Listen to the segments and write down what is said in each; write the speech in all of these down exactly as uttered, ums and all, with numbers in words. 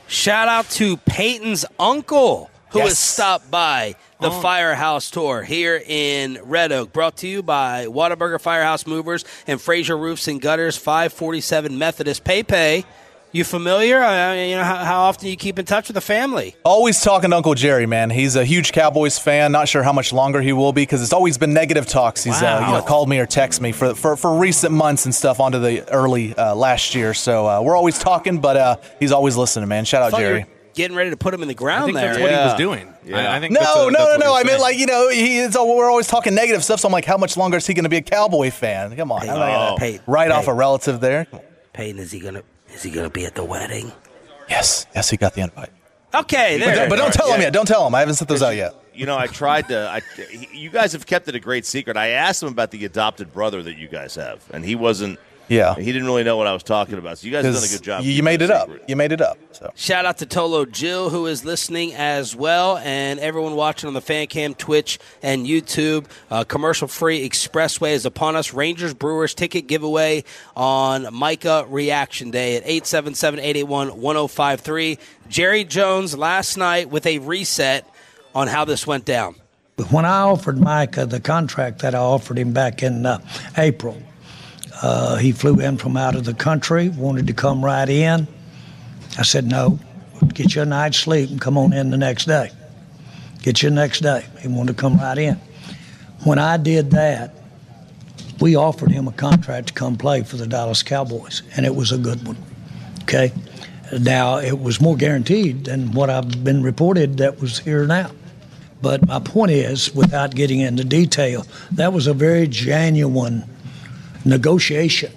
Shout out to Peyton's uncle, who Yes. has stopped by the Oh. Firehouse Tour here in Red Oak. Brought to you by Whataburger Firehouse Movers and Fraser Roofs and Gutters, five forty-seven Methodist. Pepe, you familiar? I mean, you know, how, how often do you keep in touch with the family? Always talking to Uncle Jerry, man. He's a huge Cowboys fan. Not sure how much longer he will be because it's always been negative talks. He's uh, you know, called me or texted me for, for for recent months and stuff onto the early uh, last year. So uh, we're always talking, but uh, he's always listening, man. Shout out Thought you Jerry. were getting ready to put him in the ground I think there. that's what Yeah. he was doing. Yeah. I, I think that's No, what, no, that's no, what no. he I was mean, saying. like, you know, he is, we're always talking negative stuff. So I'm like, how much longer is he going to be a Cowboy fan? Come on. Hey, I'm not gonna oh. Hey, write hey. off a relative there. Peyton, is he gonna is he gonna be at the wedding? Yes. Yes, he got the invite. Okay, But, there. don't- but don't tell him Yeah. yet. Don't tell him. I haven't sent those out yet. You know, I tried to. I, you guys have kept it a great secret. I asked him about the adopted brother that you guys have, and he wasn't. Yeah. He didn't really know what I was talking about. So you guys have done a good job. You, you keeping made it up. secret. You made it up. So. Shout out to Tolo Jill, who is listening as well, and everyone watching on the Fan Cam, Twitch, and YouTube. Uh, commercial-free Expressway is upon us. Rangers Brewers ticket giveaway on Micah Reaction Day at eight seven seven, eight eight one, one oh five three. Jerry Jones last night with a reset on how this went down. When I offered Micah the contract that I offered him back in uh, April, uh, he flew in from out of the country, wanted to come right in. I said, no, get you a night's sleep and come on in the next day. Get you the next day. He wanted to come right in. When I did that, we offered him a contract to come play for the Dallas Cowboys, and it was a good one, okay? Now, it was more guaranteed than what I've been reported that was here now. But my point is, without getting into detail, that was a very genuine negotiation.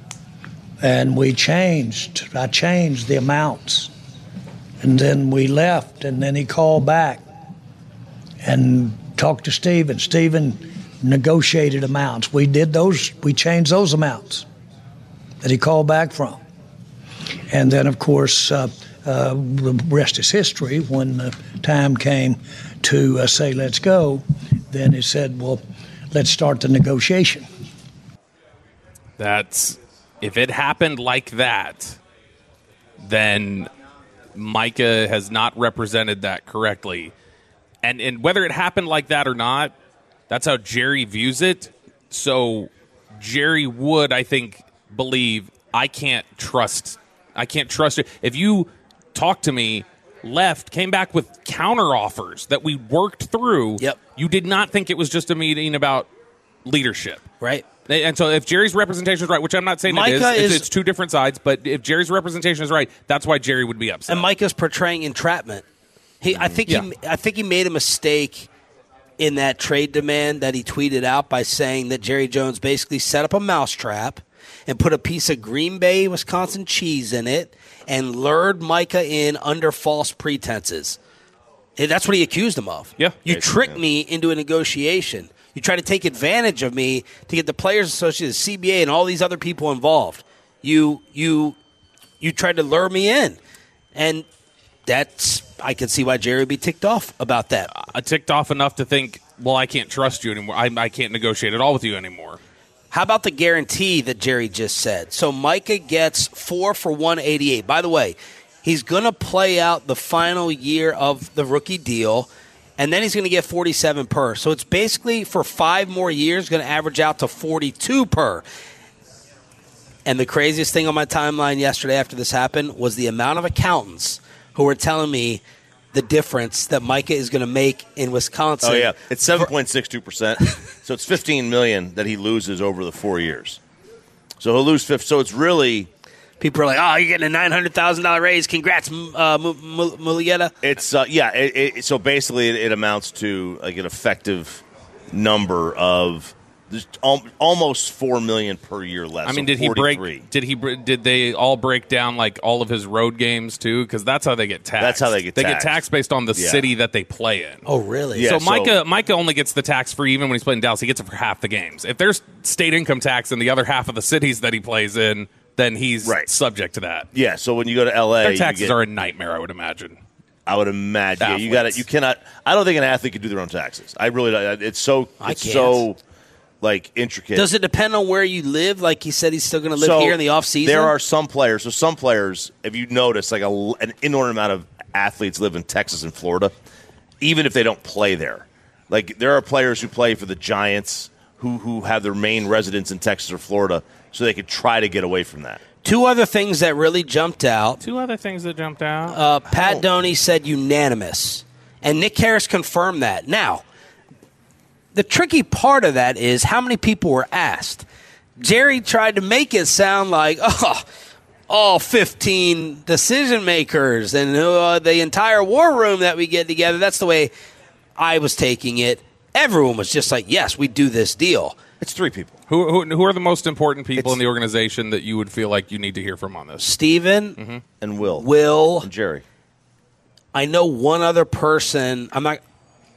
And we changed, I changed the amounts. And then we left, and then he called back and talked to Steven. Steven negotiated amounts. We did those, we changed those amounts that he called back from. And then, of course, uh, uh, the rest is history. When the time came to uh, say, let's go, then he said, well, let's start the negotiation. That's if it happened like that, then Micah has not represented that correctly. And and whether it happened like that or not, that's how Jerry views it. So Jerry would, I think, believe I can't trust I can't trust it. If you talk to me, left, came back with counter offers that we worked through, Yep. you did not think it was just a meeting about leadership. Right. And so if Jerry's representation is right, which I'm not saying Micah it is, is- it's, it's two different sides, but if Jerry's representation is right, that's why Jerry would be upset. And Micah's portraying entrapment. He, I think Yeah. he, I think he made a mistake in that trade demand that he tweeted out by saying that Jerry Jones basically set up a mousetrap and put a piece of Green Bay, Wisconsin cheese in it and lured Micah in under false pretenses. And that's what he accused him of. Yeah. You Yeah, tricked yeah. me into a negotiation. You tried to take advantage of me to get the Players Association, the C B A, and all these other people involved. You you you tried to lure me in. And that's I can see why Jerry would be ticked off about that. I ticked off enough to think, well, I can't trust you anymore. I, I can't negotiate at all with you anymore. How about the guarantee that Jerry just said? So Micah gets four for one eighty-eight. By the way, he's going to play out the final year of the rookie deal, and then he's going to get forty-seven per. So it's basically for five more years going to average out to forty-two per. And the craziest thing on my timeline yesterday after this happened was the amount of accountants who were telling me the difference that Micah is going to make in Wisconsin. Oh yeah, it's seven point six two percent. So it's fifteen million that he loses over the four years. So he'll lose fifth. So it's really People are like, "Oh, you're getting a nine hundred thousand dollar raise. Congrats, uh, Mulieta." it's uh, yeah. It, it, so basically, it, it amounts to like an effective number of just al- almost four million per year less. I mean, so did he forty-three. break? Did he? br- Did they all break down like all of his road games too? Because that's how they get taxed. That's how they get They taxed. get taxed based on the Yeah. city that they play in. Oh, really? Yeah. so so- Micah, Micah only gets the tax free even when he's playing Dallas. He gets it for half the games. If there's state income tax in the other half of the cities that he plays in, then he's Right. subject to that. Yeah. So when you go to L A, Their you taxes get- are a nightmare, I would imagine. I would imagine yeah, you got Athletes. it. You cannot. I don't think an athlete can do their own taxes. I really. don't. It's so. I It's can't. so. like intricate. Does it depend on where you live? Like he said, he's still going to live so here in the off season. There are some players. So some players, if you notice, like a, an inordinate amount of athletes live in Texas and Florida, even if they don't play there. Like there are players who play for the Giants who who have their main residence in Texas or Florida, so they could try to get away from that. Two other things that really jumped out. Two other things that jumped out. Uh, Pat Doney said unanimous, and Nick Harris confirmed that. Now, the tricky part of that is how many people were asked. Jerry tried to make it sound like, oh, all fifteen decision makers and uh, the entire war room that we get together. That's the way I was taking it. Everyone was just like, yes, we do this deal. It's three people. Who, who who are the most important people It's- in the organization that you would feel like you need to hear from on this? Steven, Mm-hmm. And Will. Will, And Jerry. I know one other person. I'm not.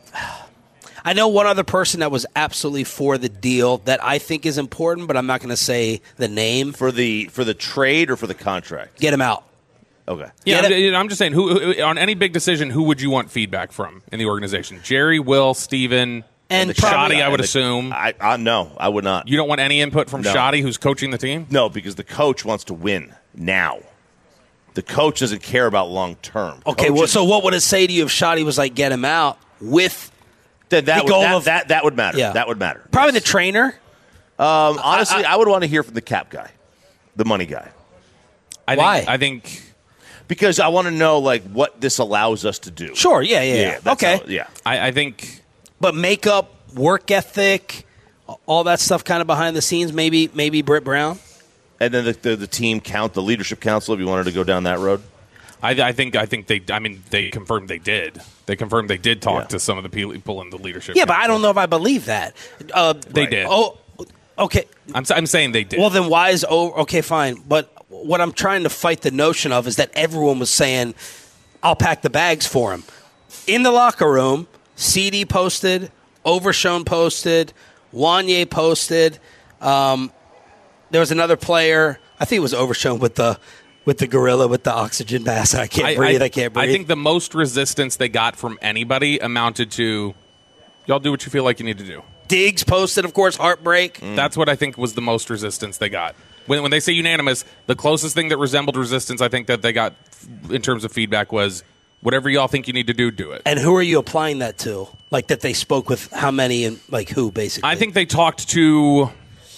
I know one other person that was absolutely for the deal that I think is important, but I'm not going to say the name. For the for the trade or for the contract? Get him out. Okay. Yeah, Get I'm, I'm just saying. Who, who on any big decision, who would you want feedback from in the organization? Jerry, Will, Steven, And the probably- Shoddy, I would the- assume. I, I no, I would not. You don't want any input from No. Shoddy, who's coaching the team? No, because the coach wants to win now. The coach doesn't care about long term. Okay, well, so what would it say to you if Shoddy was like, get him out with Then that the would, goal that, of- that that would matter. Yeah. That would matter. probably Yes. the trainer? Um, honestly, I- I, would want to hear from the cap guy, the money guy, I Why? Think, I think. because I want to know like what this allows us to do. Sure, yeah, yeah, yeah. that's Okay. how- yeah. I, I think. But makeup, work ethic, all that stuff kind of behind the scenes, maybe maybe Britt Brown? And then the, the the team count, the leadership council, if you wanted to go down that road. I, I think. I think they. I mean, they confirmed they did. They confirmed they did talk Yeah. to some of the people in the leadership. Yeah, but I council. don't know if I believe that. Uh, They did. Oh, okay. I'm. s- I'm saying they did. Well, then why is oh okay fine? But what I'm trying to fight the notion of is that everyone was saying, "I'll pack the bags for him." In the locker room, C D posted, Overshown posted, Wanye posted. Um, there was another player. I think it was Overshown with the with the gorilla with the oxygen mask. I can't breathe. I, can't breathe. I think the most resistance they got from anybody amounted to, y'all do what you feel like you need to do. Diggs posted, of course, heartbreak. That's what I think was the most resistance they got. When, when they say unanimous, the closest thing that resembled resistance I think that they got in terms of feedback was, whatever y'all think you need to do, do it. And who are you applying that to? Like that they spoke with how many and like who, basically? I think they talked to.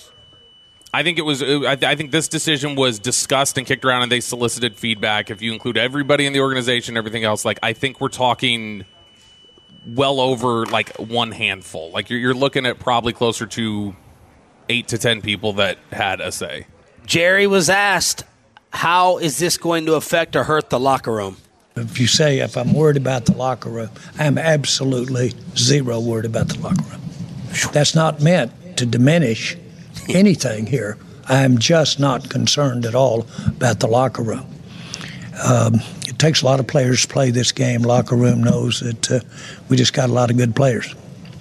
I think it was. I, I think this decision was discussed and kicked around, and they solicited feedback. If you include everybody in the organization, everything else, like I think we're talking well over like one handful. Like you're, you're looking at probably closer to eight to ten people that had a say. Jerry was asked, how is this going to affect or hurt the locker room? If you say if I'm worried about the locker room, I'm absolutely zero worried about the locker room. That's not meant to diminish anything here. I'm just not concerned at all about the locker room. Um, it takes a lot of players to play this game. Locker room knows that uh, we just got a lot of good players.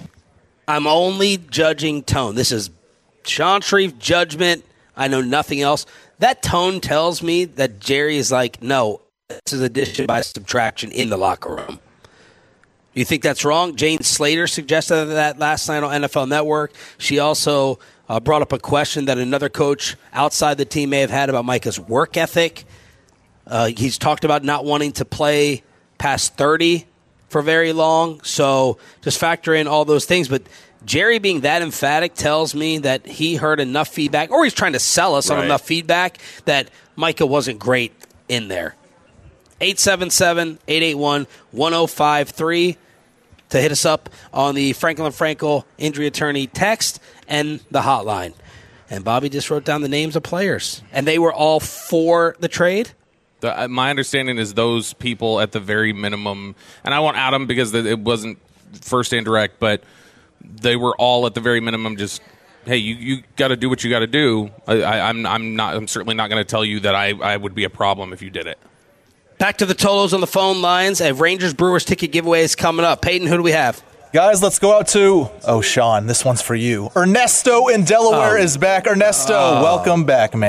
I'm only judging tone. This is Sean Shreve judgment. I know nothing else. That tone tells me that Jerry is like, no, this is addition by subtraction in the locker room. Do you think that's wrong? Jane Slater suggested that last night on N F L Network. She also uh, brought up a question that another coach outside the team may have had about Micah's work ethic. Uh, he's talked about not wanting to play past thirty for very long. So just factor in all those things. But Jerry being that emphatic tells me that he heard enough feedback, or he's trying to sell us Right. on enough feedback that Micah wasn't great in there. eight seven seven, eight eight one, one oh five three to hit us up on the Franklin Frankel injury attorney text and the hotline. And Bobby just wrote down the names of players. And they were all for the trade? The, uh, my understanding is those people at the very minimum, and I won't out them because it wasn't first and direct, but they were all at the very minimum just, hey, you, you got to do what you got to do. I, I, I'm I'm not I'm certainly not going to tell you that I, I would be a problem if you did it. Back to the Tolos on the phone lines. A Rangers Brewers ticket giveaway is coming up. Peyton, who do we have? Guys, let's go out to, oh, Sean, this one's for you. Ernesto in Delaware Oh. is back. Ernesto, welcome back, man.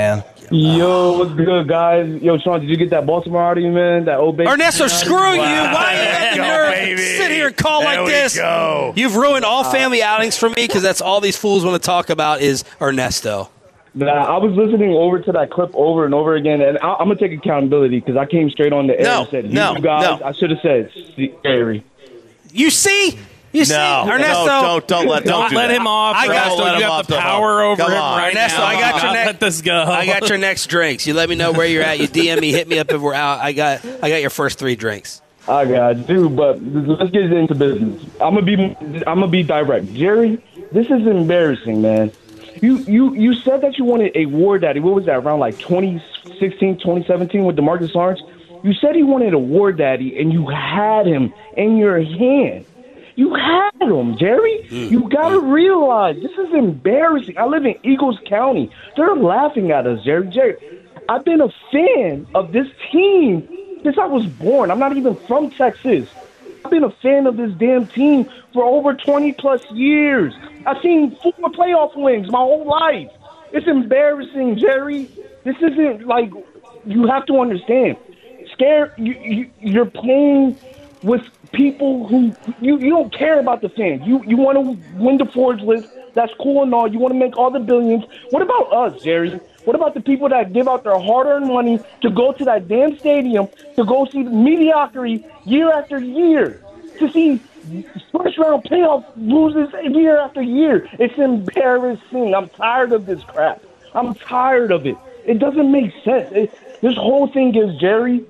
Yo, what's good, guys? Yo, Sean, did you get that Baltimore out of you, man? That old baby. Ernesto, screw wow. you. Why are you letting her sit here and call there like this? Go. You've ruined all family outings for me because that's all these fools want to talk about is Ernesto. Nah, I was listening over to that clip over and over again, and I, I'm going to take accountability because I came straight on the air no, and said, no, you guys, no. I should have said, Gary. You see? You see, no, Ernesto, no, don't, don't let, don't, don't do let that. him off. I got, Ernesto, you have the power over Come him on. right Ernesto, now. I got your next. Let this go. I got your next drinks. You let me know where you're at. You D M me, hit me up if we're out. I got, I got your first three drinks. I got you, but let's get into business. I'm gonna be, I'm gonna be direct. Jerry, this is embarrassing, man. You, you, you said that you wanted a war daddy. What was that? Around like twenty sixteen, twenty seventeen with DeMarcus Lawrence. You said he wanted a war daddy, and you had him in your hand. You had him, Jerry. You got to realize this is embarrassing. I live in Eagles County. They're laughing at us, Jerry. Jerry, I've been a fan of this team since I was born. I'm not even from Texas. I've been a fan of this damn team for over twenty plus years. I've seen four playoff wins my whole life. It's embarrassing, Jerry. This isn't like, you have to understand. Scare you, you you're playing with people who you, you don't care about the fans. You you want to win the Forbes list. That's cool and all. You want to make all the billions. What about us, Jerry? What about the people that give out their hard-earned money to go to that damn stadium to go see mediocrity year after year, to see first-round playoff losers year after year? It's embarrassing. I'm tired of this crap. I'm tired of it. It doesn't make sense. It, this whole thing is, Jerry,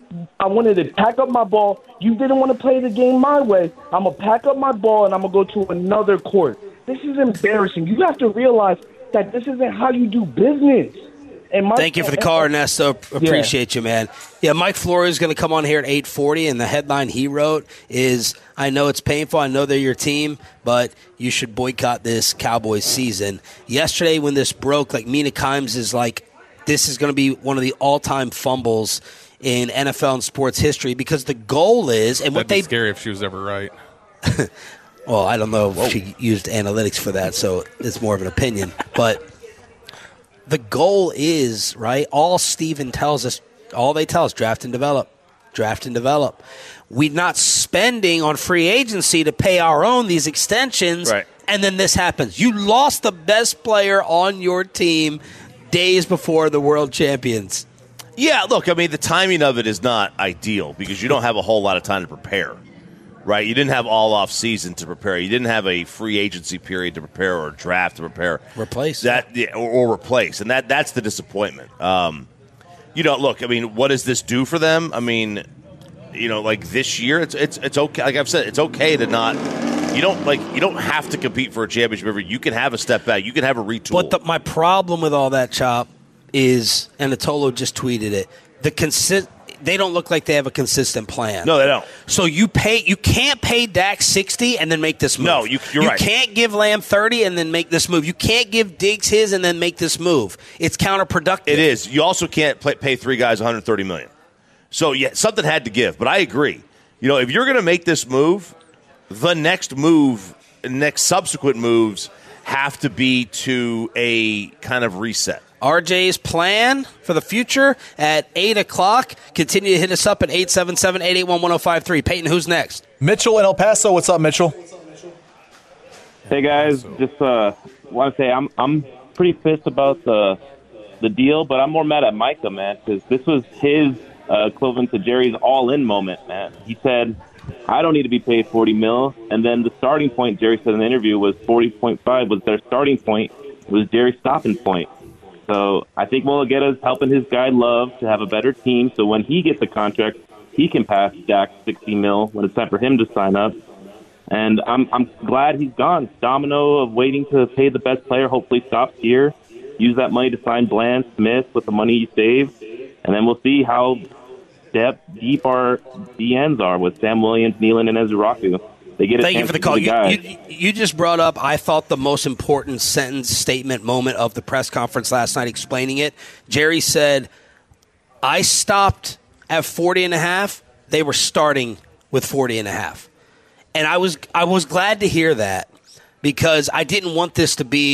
I wanted to pack up my ball. You didn't want to play the game my way. I'm going to pack up my ball, and I'm going to go to another court. This is embarrassing. You have to realize that this isn't how you do business. And my, Thank you for the call, Ernesto. Appreciate yeah. you, man. Yeah, Mike Flores is going to come on here at eight forty, and the headline he wrote is, I know it's painful, I know they're your team, but you should boycott this Cowboys season. Yesterday when this broke, like Mina Kimes is like, this is going to be one of the all-time fumbles in N F L and sports history because the goal is, and That'd what they be scary if she was ever right. Well, I don't know if Whoa. she used analytics for that, so it's more of an opinion. But the goal is, right, all Steven tells us, all they tell us, draft and develop, draft and develop. We're not spending on free agency to pay our own these extensions, right. and then this happens. You lost the best player on your team days before the world champions. Yeah, look, I mean, the timing of it is not ideal because you don't have a whole lot of time to prepare. Right, you didn't have all off season to prepare. You didn't have a free agency period to prepare or a draft to prepare. Replace that, yeah, or, or replace, and that that's the disappointment. Um, you know, look, I mean, what does this do for them? I mean, you know, like this year, it's it's it's okay. Like I've said, it's okay to not. You don't like you don't have to compete for a championship every. You can have a step back. You can have a retool. But the, my problem with all that, Chop, is, and Atolo just tweeted it. The consist. They don't look like they have a consistent plan. No, they don't. So you pay. You can't pay Dak sixty and then make this move. No, you, you're you right. You can't give Lamb thirty and then make this move. You can't give Diggs his and then make this move. It's counterproductive. It is. You also can't play, pay three guys one hundred thirty million dollars. So yeah, something had to give. But I agree. You know, if you're going to make this move, the next move, next subsequent moves have to be to a kind of reset. R J's plan for the future at eight o'clock. Continue to hit us up at eight seven seven, eight eight one, one oh five three. Peyton, who's next? Mitchell in El Paso. What's up, Mitchell? Hey, guys. Just uh, want to say I'm I'm pretty pissed about the the deal, but I'm more mad at Micah, man, because this was his uh, equivalent to Jerry's all-in moment, man. He said, I don't need to be paid forty mil, and then the starting point, Jerry said in the interview, was forty point five was their starting point, was Jerry's stopping point. So I think Mulugeta's helping his guy Love to have a better team. So when he gets a contract, he can pass Dak sixty mil when it's time for him to sign up. And I'm I'm glad he's gone. Domino of waiting to pay the best player hopefully stops here. Use that money to sign Bland Smith with the money you saved, and then we'll see how depth deep our D Ns are with Sam Williams, Nealon, and Ezraku. They get a Thank you for the call. The you, you, you just brought up, I thought, the most important sentence, statement, moment of the press conference last night explaining it. Jerry said, I stopped at forty and a half. They were starting with forty and a half. And I was I was glad to hear that because I didn't want this to be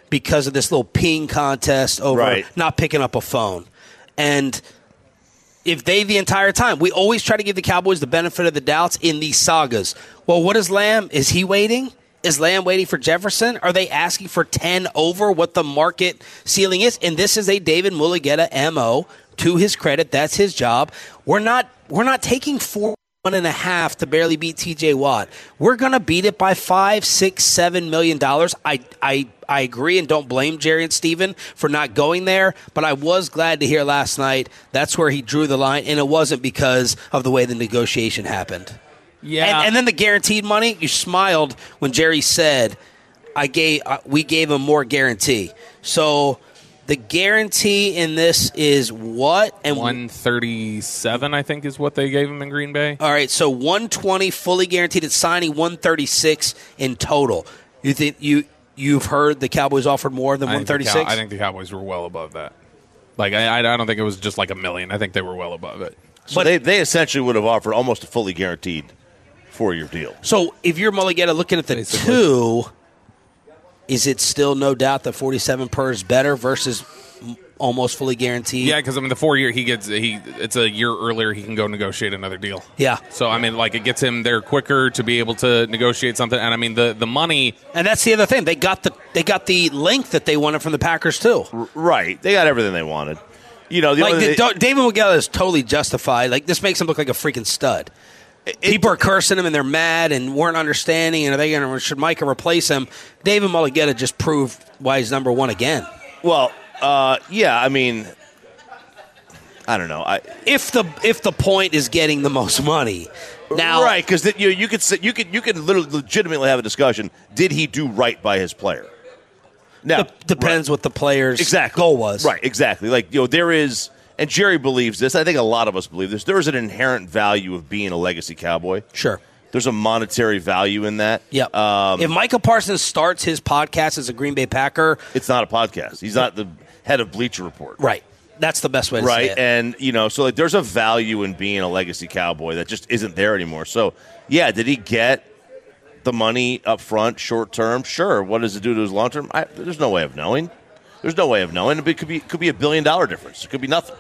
because of this little peeing contest over Right. not picking up a phone. And if they the entire time, we always try to give the Cowboys the benefit of the doubts in these sagas. Well, what is Lamb? Is he waiting? Is Lamb waiting for Jefferson? Are they asking for ten over what the market ceiling is? And this is a David Mulugheta M O. To his credit, that's his job. We're not we're not taking four one and a half to barely beat T J Watt. We're gonna beat it by five, six, seven million dollars. I I I agree and don't blame Jerry and Steven for not going there, but I was glad to hear last night that's where he drew the line, and it wasn't because of the way the negotiation happened. Yeah. And, and then the guaranteed money, you smiled when Jerry said, "I gave uh, we gave him more guarantee." So the guarantee in this is what? And one thirty-seven, I think, is what they gave him in Green Bay. All right, so one twenty fully guaranteed at signing, one thirty-six in total. You think you you've heard the Cowboys offered more than I one think the Cow- thirty-six? I think the Cowboys were well above that. Like I, I don't think it was just like a million. I think they were well above it. So But- they, they essentially would have offered almost a fully guaranteed four-year deal. So if you're Mulugheta looking at the Basically. two, is it still no doubt that forty-seven per is better versus m- almost fully guaranteed? Yeah, because I mean the four year he gets he it's a year earlier he can go negotiate another deal. Yeah. So I mean like it gets him there quicker to be able to negotiate something. And I mean the the money. And that's the other thing. They got the they got the length that they wanted from the Packers too. Right. They got everything they wanted. You know, the Like only, the, Do- David Mulugheta is totally justified. Like this makes him look like a freaking stud. People are cursing him and they're mad and weren't understanding. And are they going to should Micah replace him? David Mulugheta just proved why he's number one again. well, uh, yeah, I mean, I don't know. I If the if the point is getting the most money, now right because you you could say, you could you could literally legitimately have a discussion. Did he do right by his player? Now Dep- depends what the player's exactly. goal was. Right, exactly. Like, you know, there is, and Jerry believes this, I think a lot of us believe this, there is an inherent value of being a legacy Cowboy. Sure. There's a monetary value in that. Yep. Um, if Micah Parsons starts his podcast as a Green Bay Packer, it's not a podcast. He's not the head of Bleacher Report. right, that's the best way to Right. say it. And, you know, so like there's a value in being a legacy Cowboy that just isn't there anymore. So, yeah, did he get the money up front, short term? Sure. What does it do to his long term? I, there's no way of knowing. There's no way of knowing. It could be it could be a billion dollar difference. It could be nothing.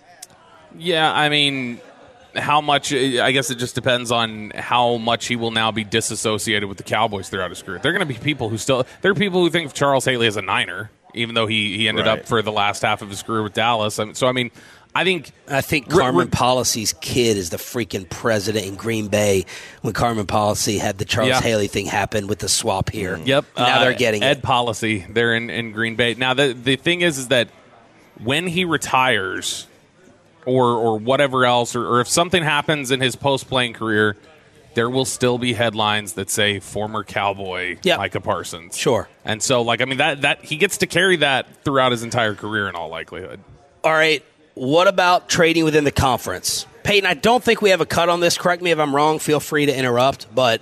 Yeah, I mean, how much? I guess it just depends on how much he will now be disassociated with the Cowboys throughout his career. There are going to be people who still there are people who think of Charles Haley as a Niner, even though he he ended Right. up for the last half of his career with Dallas. I mean, so I mean, I think I think Re- Carmen re- Policy's kid is the freaking president in Green Bay when Carmen Policy had the Charles Yeah. Haley thing happen with the swap here. Yep. Now Uh, they're getting Ed it. Policy there in, in Green Bay. Now the the thing is is that when he retires or or whatever else or, or if something happens in his post playing career, there will still be headlines that say former Cowboy Yep. Micah Parsons. Sure. And so like I mean that that he gets to carry that throughout his entire career in all likelihood. All right. What about trading within the conference? Peyton, I don't think we have a cut on this. Correct me if I'm wrong. Feel free to interrupt. But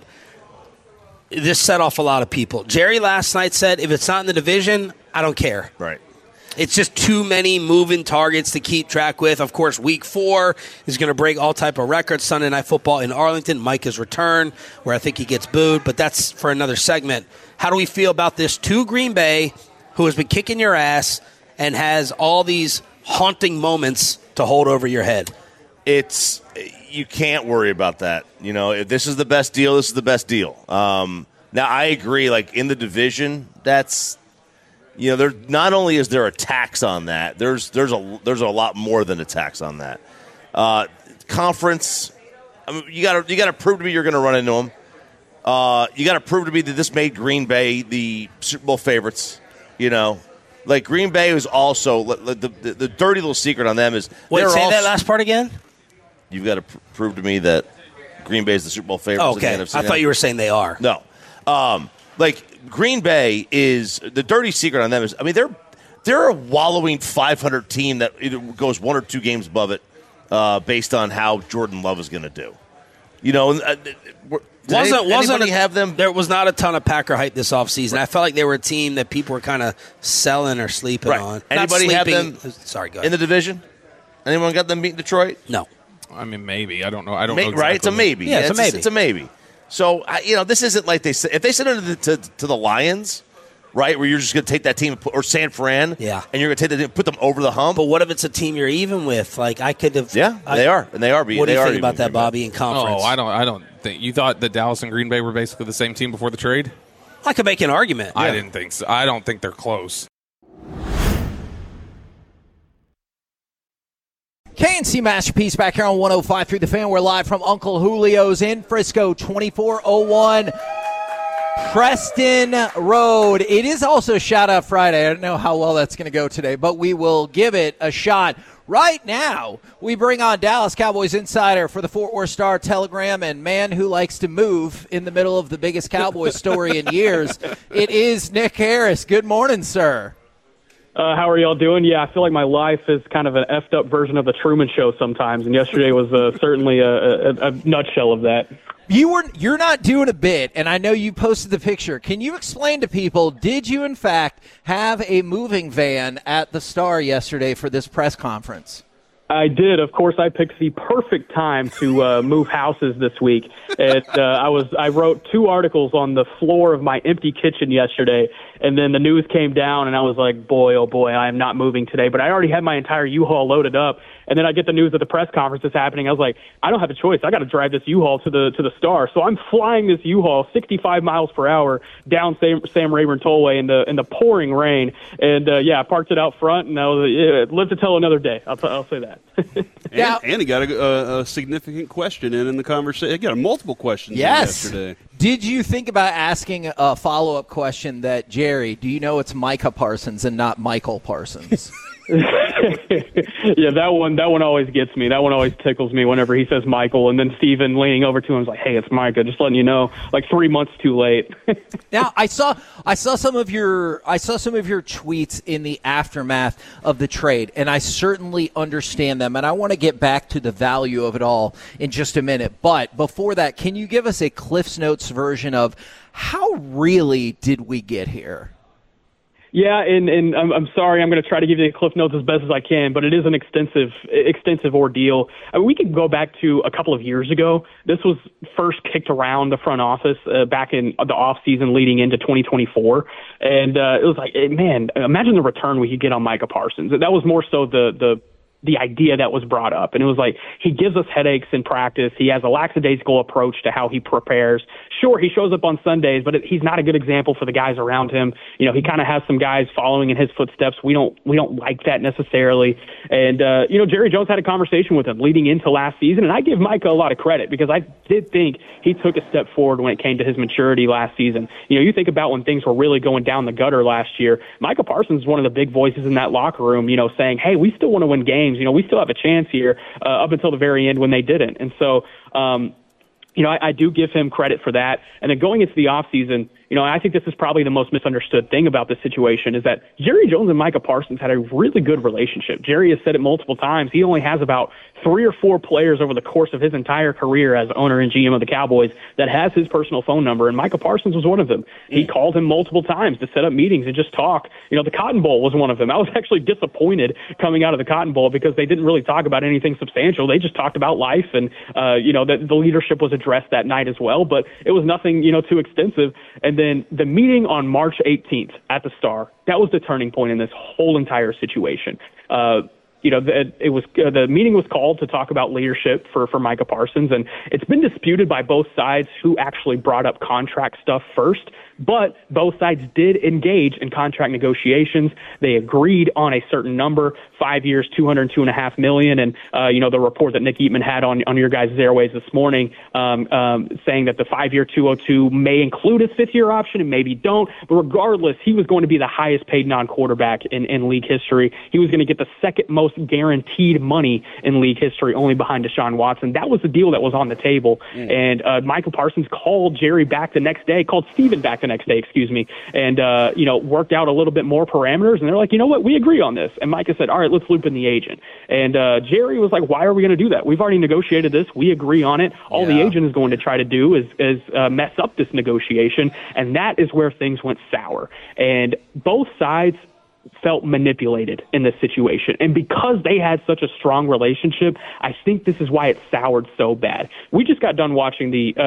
this set off a lot of people. Jerry last night said, if it's not in the division, I don't care. Right. It's just too many moving targets to keep track with. Of course, week four is going to break all type of records. Sunday Night Football in Arlington. Micah's return, where I think he gets booed. But that's for another segment. How do we feel about this to Green Bay, who has been kicking your ass and has all these haunting moments to hold over your head? It's you can't worry about that. You know, if this is the best deal, this is the best deal. Um, now, I agree. Like in the division, that's you know, there not only is there a tax on that, there's there's a there's a lot more than a tax on that. Uh, conference, I mean, you got to you got to prove to me you're going to run into them. Uh, you got to prove to me that this made Green Bay the Super Bowl favorites. You know. Like Green Bay was also the, the, the dirty little secret on them is Wait, they're say also, that last part again? You've got to pr- prove to me that Green Bay is the Super Bowl favorites. Oh, in the okay. N F C I now. thought you were saying they are. No, um, like Green Bay is the dirty secret on them is. I mean, they're they're a wallowing five hundred team that either goes one or two games above it, uh, based on how Jordan Love is going to do. You know, uh, we're- Did wasn't any- wasn't anybody a, have them? There was not a ton of Packer hype this offseason. I felt like they were a team that people were kind of selling or sleeping Right. on. Not Anybody have sleeping- them Sorry, go ahead. in the division? Anyone got them beating Detroit? no. I mean maybe. I don't know. I don't Ma- know exactly. Right? It's a maybe. Yeah, it's a maybe. It's a maybe. So I- you know, this isn't like they said. If they sent it to, to, to the Lions, right? Where you're just going to take that team, or San Fran, yeah, and you're going to take that team, put them over the hump. But what if it's a team you're even with? Like I could have. Yeah, I, they are, and they are. What do they you are think about that, Bobby? In conference? Oh, I don't. I don't think you thought that Dallas and Green Bay were basically the same team before the trade. I could make an argument. I yeah. didn't think so. I don't think they're close. K and C Masterpiece back here on one oh five point three The Fan. We're live from Uncle Julio's in Frisco, twenty-four oh one Preston Road. It is also Shout Out Friday. I don't know how well that's going to go today, but we will give it a shot. Right now, we bring on Dallas Cowboys insider for the Fort Worth Star-Telegram and man who likes to move in the middle of the biggest Cowboys story in years. It is Nick Harris. Good morning, sir. Uh, how are y'all doing? Yeah, I feel like my life is kind of an effed up version of the Truman Show sometimes, and yesterday was uh, certainly a, a, a nutshell of that. You were you're not doing a bit, and I know you posted the picture. Can you explain to people, did you in fact have a moving van at the Star yesterday for this press conference? I did. Of course, I picked the perfect time to uh, move houses this week. It, uh, I was I wrote two articles on the floor of my empty kitchen yesterday, and then the news came down, and I was like, boy, oh boy, I am not moving today. But I already had my entire U-Haul loaded up, and then I get the news that the press conference is happening. I was like, I don't have a choice. I got to drive this U-Haul to the to the Star. So I'm flying this U-Haul sixty-five miles per hour down Sam, Sam Rayburn Tollway in the in the pouring rain, and uh, yeah, I parked it out front, and I was yeah, live to tell another day. I'll, I'll say that. and, yeah. and he got a, a, a significant question in in the conversation. He got a multiple questions yes. yesterday. Did you think about asking a follow-up question that, Jerry, do you know it's Micah Parsons and not Michael Parsons? yeah, that one that one always gets me. That one always tickles me whenever he says Michael, and then Steven leaning over to him is like, hey, it's Micah, just letting you know, like three months too late. Now, I saw I saw some of your I saw some of your tweets in the aftermath of the trade, and I certainly understand them, and I want to get back to the value of it all in just a minute. But before that, can you give us a Cliff's Notes version of how really did we get here? Yeah, and, and I'm, I'm sorry, I'm going to try to give you the Cliff Notes as best as I can, but it is an extensive extensive ordeal. I mean, we could go back to a couple of years ago. This was first kicked around the front office uh, back in the off season leading into twenty twenty-four, and uh, it was like, man, imagine the return we could get on Micah Parsons. That was more so the the the idea that was brought up. And it was like, he gives us headaches in practice. He has a lackadaisical approach to how he prepares. Sure, he shows up on Sundays, but it, he's not a good example for the guys around him. You know, he kind of has some guys following in his footsteps. We don't, we don't like that necessarily. And, uh, you know, Jerry Jones had a conversation with him leading into last season. And I give Micah a lot of credit because I did think he took a step forward when it came to his maturity last season. You know, you think about when things were really going down the gutter last year, Micah Parsons is one of the big voices in that locker room, you know, saying, hey, we still want to win games. You know, we still have a chance here uh, up until the very end when they didn't. And so, um, you know, I, I do give him credit for that. And then going into the offseason, you know, I think this is probably the most misunderstood thing about this situation is that Jerry Jones and Micah Parsons had a really good relationship. Jerry has said it multiple times. He only has about three or four players over the course of his entire career as owner and G M of the Cowboys that has his personal phone number, and Micah Parsons was one of them. He mm. called him multiple times to set up meetings and just talk. You know, the Cotton Bowl was one of them. I was actually disappointed coming out of the Cotton Bowl because they didn't really talk about anything substantial. They just talked about life, and, uh, you know, the, the leadership was addressed that night as well, but it was nothing, you know, too extensive. And then the meeting on March eighteenth at the Star, that was the turning point in this whole entire situation. Uh, you know, the, it was uh, the meeting was called to talk about leadership for, for Micah Parsons, and it's been disputed by both sides who actually brought up contract stuff first. But both sides did engage in contract negotiations. They agreed on a certain number, five years, two hundred two and a half million. And, uh, you know, the report that Nick Eatman had on, on your guys' airways this morning, um, um, saying that the five-year two oh two may include his fifth-year option and maybe don't. But regardless, he was going to be the highest paid non-quarterback in, in league history. He was going to get the second most guaranteed money in league history, only behind Deshaun Watson. That was the deal that was on the table. Mm. And uh, Michael Parsons called Jerry back the next day, called Steven back the next day, excuse me, and, uh, you know, worked out a little bit more parameters. And they're like, you know what, we agree on this. And Micah said, all right, let's loop in the agent. And uh, Jerry was like, why are we going to do that? We've already negotiated this. We agree on it. All yeah. the agent is going to try to do is, is uh, mess up this negotiation. And that is where things went sour. And both sides felt manipulated in this situation. And because they had such a strong relationship, I think this is why it soured so bad. We just got done watching the uh, uh,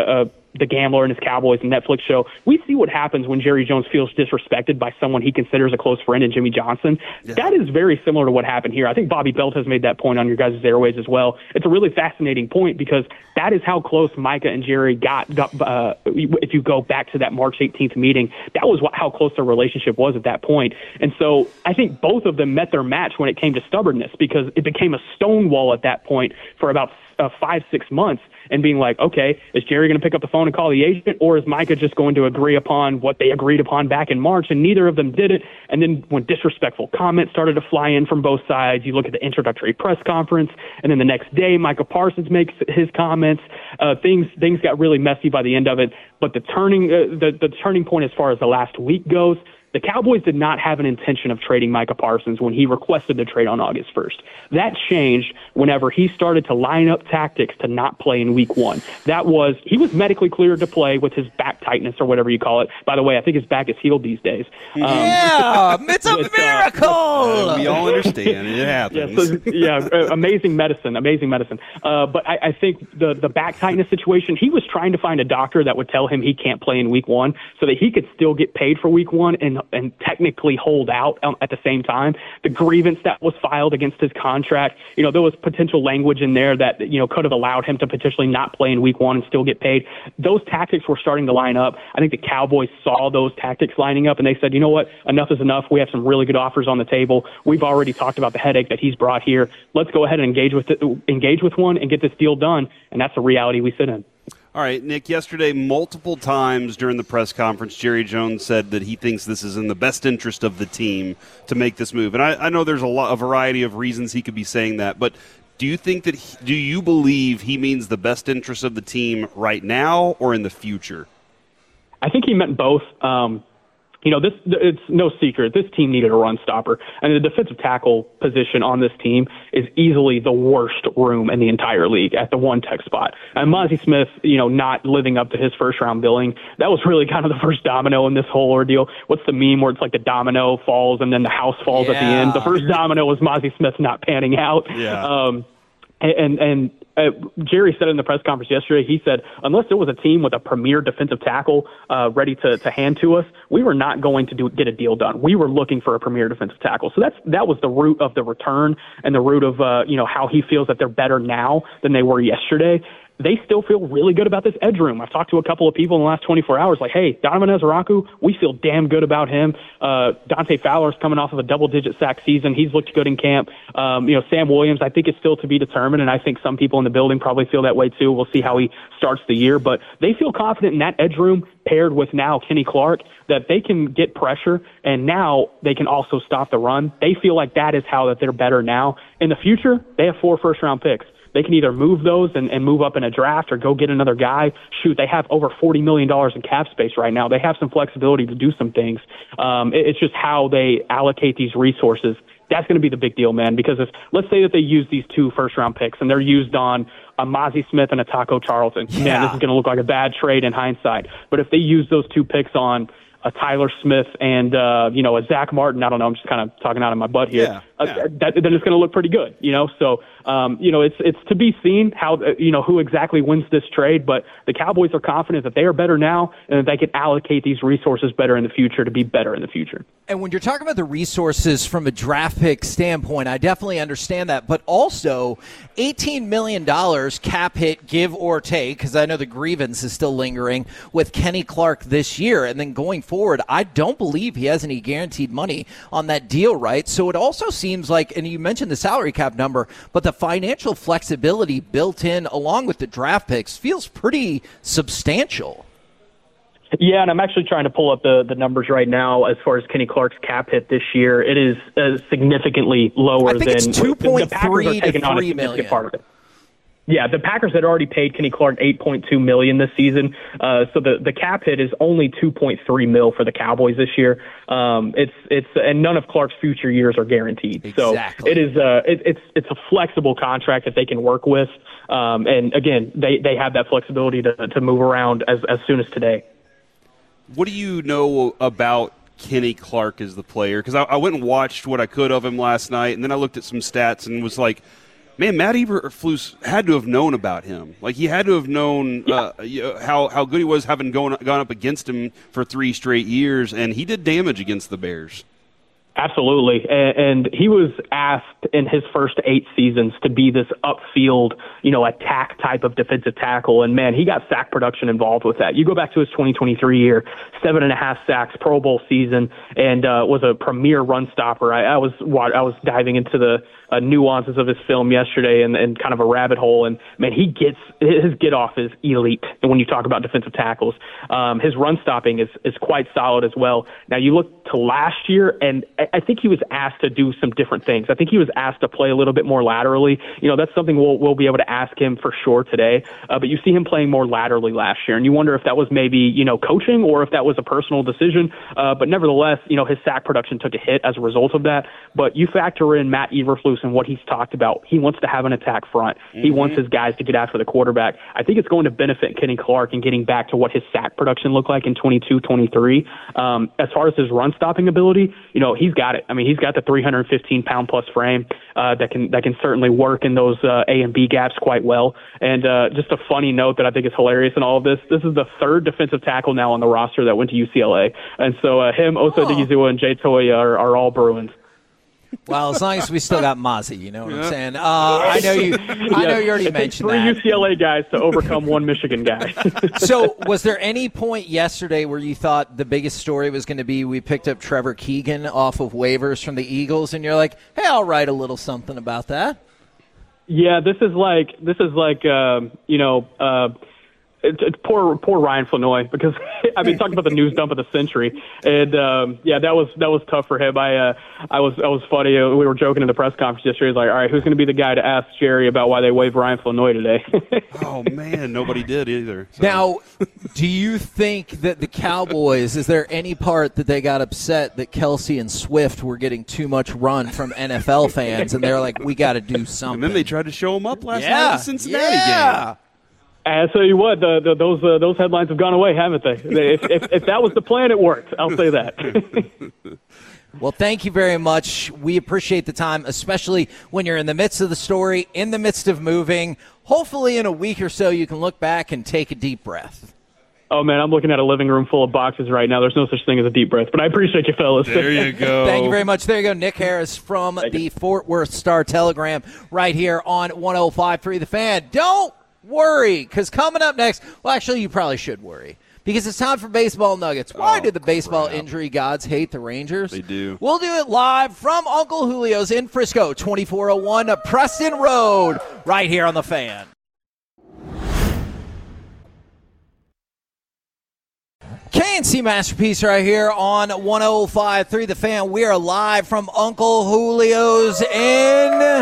The Gambler and his Cowboys and Netflix show. We see what happens when Jerry Jones feels disrespected by someone he considers a close friend in Jimmy Johnson. Yeah. That is very similar to what happened here. I think Bobby Belt has made that point on your guys' airways as well. It's a really fascinating point because that is how close Micah and Jerry got. got uh, if you go back to that March eighteenth meeting, that was what, how close their relationship was at that point. And so I think both of them met their match when it came to stubbornness because it became a stonewall at that point for about uh, five, six months. And being like, okay, is Jerry going to pick up the phone and call the agent, or is Micah just going to agree upon what they agreed upon back in March? And neither of them did it. And then when disrespectful comments started to fly in from both sides, you look at the introductory press conference, and then the next day, Micah Parsons makes his comments. Uh, things things got really messy by the end of it. But the turning uh, the the turning point as far as the last week goes, the Cowboys did not have an intention of trading Micah Parsons when he requested the trade on August first. That changed whenever he started to line up tactics to not play in week one. That was, he was medically cleared to play with his back tightness or whatever you call it. By the way, I think his back is healed these days. Um, yeah, it's a but, miracle! Uh, we all understand. It happens. Yeah, so, yeah, amazing medicine, amazing medicine. Uh, but I, I think the, the back tightness situation, he was trying to find a doctor that would tell him he can't play in week one so that he could still get paid for week one and and technically hold out um, at the same time. The grievance that was filed against his contract, you know, there was potential language in there that, you know, could have allowed him to potentially not play in week one and still get paid. Those tactics were starting to line up. I think the Cowboys saw those tactics lining up and they said, you know what, enough is enough. We have some really good offers on the table. We've already talked about the headache that he's brought here. Let's go ahead and engage with it, engage with one and get this deal done. And that's the reality we sit in. All right, Nick, yesterday, multiple times during the press conference, Jerry Jones said that he thinks this is in the best interest of the team to make this move. And I, I know there's a, lot, a variety of reasons he could be saying that, but do you think that he, do you believe he means the best interest of the team right now or in the future? I think he meant both. Um, You know, this it's no secret. This team needed a run stopper. And the defensive tackle position on this team is easily the worst room in the entire league at the one tech spot. And Mozzie Smith, you know, not living up to his first-round billing, that was really kind of the first domino in this whole ordeal. What's the meme where it's like the domino falls and then the house falls yeah. at the end? The first domino was Mozzie Smith not panning out. Yeah. Um, and, and Uh, Jerry said in the press conference yesterday, he said, unless there was a team with a premier defensive tackle uh, ready to, to hand to us, we were not going to do, get a deal done. We were looking for a premier defensive tackle. So that's that was the root of the return and the root of uh, you know how he feels that they're better now than they were yesterday. They still feel really good about this edge room. I've talked to a couple of people in the last twenty-four hours like, hey, Donovan Ezeraku, we feel damn good about him. Uh, Dante Fowler's coming off of a double-digit sack season. He's looked good in camp. Um, you know, Sam Williams, I think, is still to be determined, and I think some people in the building probably feel that way too. We'll see how he starts the year. But they feel confident in that edge room paired with now Kenny Clark that they can get pressure, and now they can also stop the run. They feel like that is how that they're better now. In the future, they have four first-round picks. They can either move those and, and move up in a draft or go get another guy. Shoot, they have over forty million dollars in cap space right now. They have some flexibility to do some things. Um, it, it's just how they allocate these resources. That's going to be the big deal, man, because if let's say that they use these two first-round picks and they're used on a Mozzie Smith and a Taco Charlton. Yeah. Man, this is going to look like a bad trade in hindsight. But if they use those two picks on a Tyler Smith and, uh, you know, a Zach Martin, I don't know, I'm just kind of talking out of my butt here, yeah, yeah. Uh, that, then it's going to look pretty good, you know? So, um, you know, it's it's to be seen how, uh, you know, who exactly wins this trade, but the Cowboys are confident that they are better now and that they can allocate these resources better in the future to be better in the future. And when you're talking about the resources from a draft pick standpoint, I definitely understand that. But also, eighteen million dollars cap hit, give or take, because I know the grievance is still lingering with Kenny Clark this year. And then going forward, I don't believe he has any guaranteed money on that deal, right? So it also seems like, and you mentioned the salary cap number, but the financial flexibility built in along with the draft picks feels pretty substantial. Yeah, and I'm actually trying to pull up the, the numbers right now as far as Kenny Clark's cap hit this year. It is uh, significantly lower I think than it's two point three to three million. Part of it. Yeah, the Packers had already paid Kenny Clark eight point two million dollars this season, uh, so the, the cap hit is only two point three mil for the Cowboys this year. Um, it's it's and none of Clark's future years are guaranteed. Exactly. So it is uh, it, it's it's a flexible contract that they can work with, um, and again, they, they have that flexibility to to move around as as soon as today. What do you know about Kenny Clark as the player? Because I, I went and watched what I could of him last night, and then I looked at some stats and was like, man, Matt Eberflus had to have known about him. Like, he had to have known uh, you know, how, how good he was having gone, gone up against him for three straight years, and he did damage against the Bears. Absolutely. And, and he was asked in his first eight seasons to be this upfield, you know, attack type of defensive tackle. And, man, he got sack production involved with that. You go back to his twenty twenty-three year, seven and a half sacks, Pro Bowl season, and uh, was a premier run stopper. I, I was I was diving into the uh, nuances of his film yesterday and, and kind of a rabbit hole. And, man, he gets his get off is elite. And when you talk about defensive tackles, um, his run stopping is, is quite solid as well. Now, you look to last year, and I think he was asked to do some different things. I think he was asked to play a little bit more laterally. You know, that's something we'll, we'll be able to ask him for sure today. Uh, but you see him playing more laterally last year, and you wonder if that was maybe, you know, coaching or if that was a personal decision. Uh, but nevertheless, you know, his sack production took a hit as a result of that. But you factor in Matt Eberflus and what he's talked about. He wants to have an attack front. Mm-hmm. He wants his guys to get after the quarterback. I think it's going to benefit Kenny Clark in getting back to what his sack production looked like in twenty-two twenty-three. Um, as far as his run stopping ability, you know, he's got it. I mean, he's got the three hundred fifteen pound plus frame uh, that can that can certainly work in those uh, A and B gaps quite well. And uh, just a funny note that I think is hilarious in all of this, this is the third defensive tackle now on the roster that went to U C L A. And so uh, him, Osa Odighizuwa, and Jay Toya are, are all Bruins. Well, as long as we still got Mozzie, you know what yeah. I'm saying? Uh, I know you. I know you already mentioned three that. Three U C L A guys to overcome one Michigan guy. So, was there any point yesterday where you thought the biggest story was going to be we picked up Trevor Keegan off of waivers from the Eagles, and you're like, hey, I'll write a little something about that? Yeah, this is like this is like um, you know. Uh, It's, it's poor, poor Ryan Flanoy because I mean, talking about the news dump of the century, and um, yeah, that was that was tough for him. I, uh, I was, I was funny. Uh, we were joking in the press conference yesterday. He's like, "All right, who's going to be the guy to ask Jerry about why they waived Ryan Flanoy today?" Oh man, nobody did either. So. Now, do you think that the Cowboys? Is there any part that they got upset that Kelsey and Swift were getting too much run from N F L fans, and they're like, "We got to do something." And then they tried to show him up last yeah. night at the Cincinnati yeah. game. I tell you what, the, the, those uh, those headlines have gone away, haven't they? If, if, if that was the plan, it worked. I'll say that. Well, thank you very much. We appreciate the time, especially when you're in the midst of the story, in the midst of moving. Hopefully in a week or so you can look back and take a deep breath. Oh, man, I'm looking at a living room full of boxes right now. There's no such thing as a deep breath, but I appreciate you, fellas. There you go. Thank you very much. There you go. Nick Harris from Thank the you. Fort Worth Star-Telegram right here on one oh five point three The Fan. Don't worry, because coming up next, well, actually, you probably should worry, because it's time for Baseball Nuggets. Why oh, do the baseball crap. injury gods hate the Rangers? They do. We'll do it live from Uncle Julio's in Frisco, twenty-four oh one Preston Road, right here on The Fan. K and C Masterpiece right here on one oh five point three The Fan. We are live from Uncle Julio's in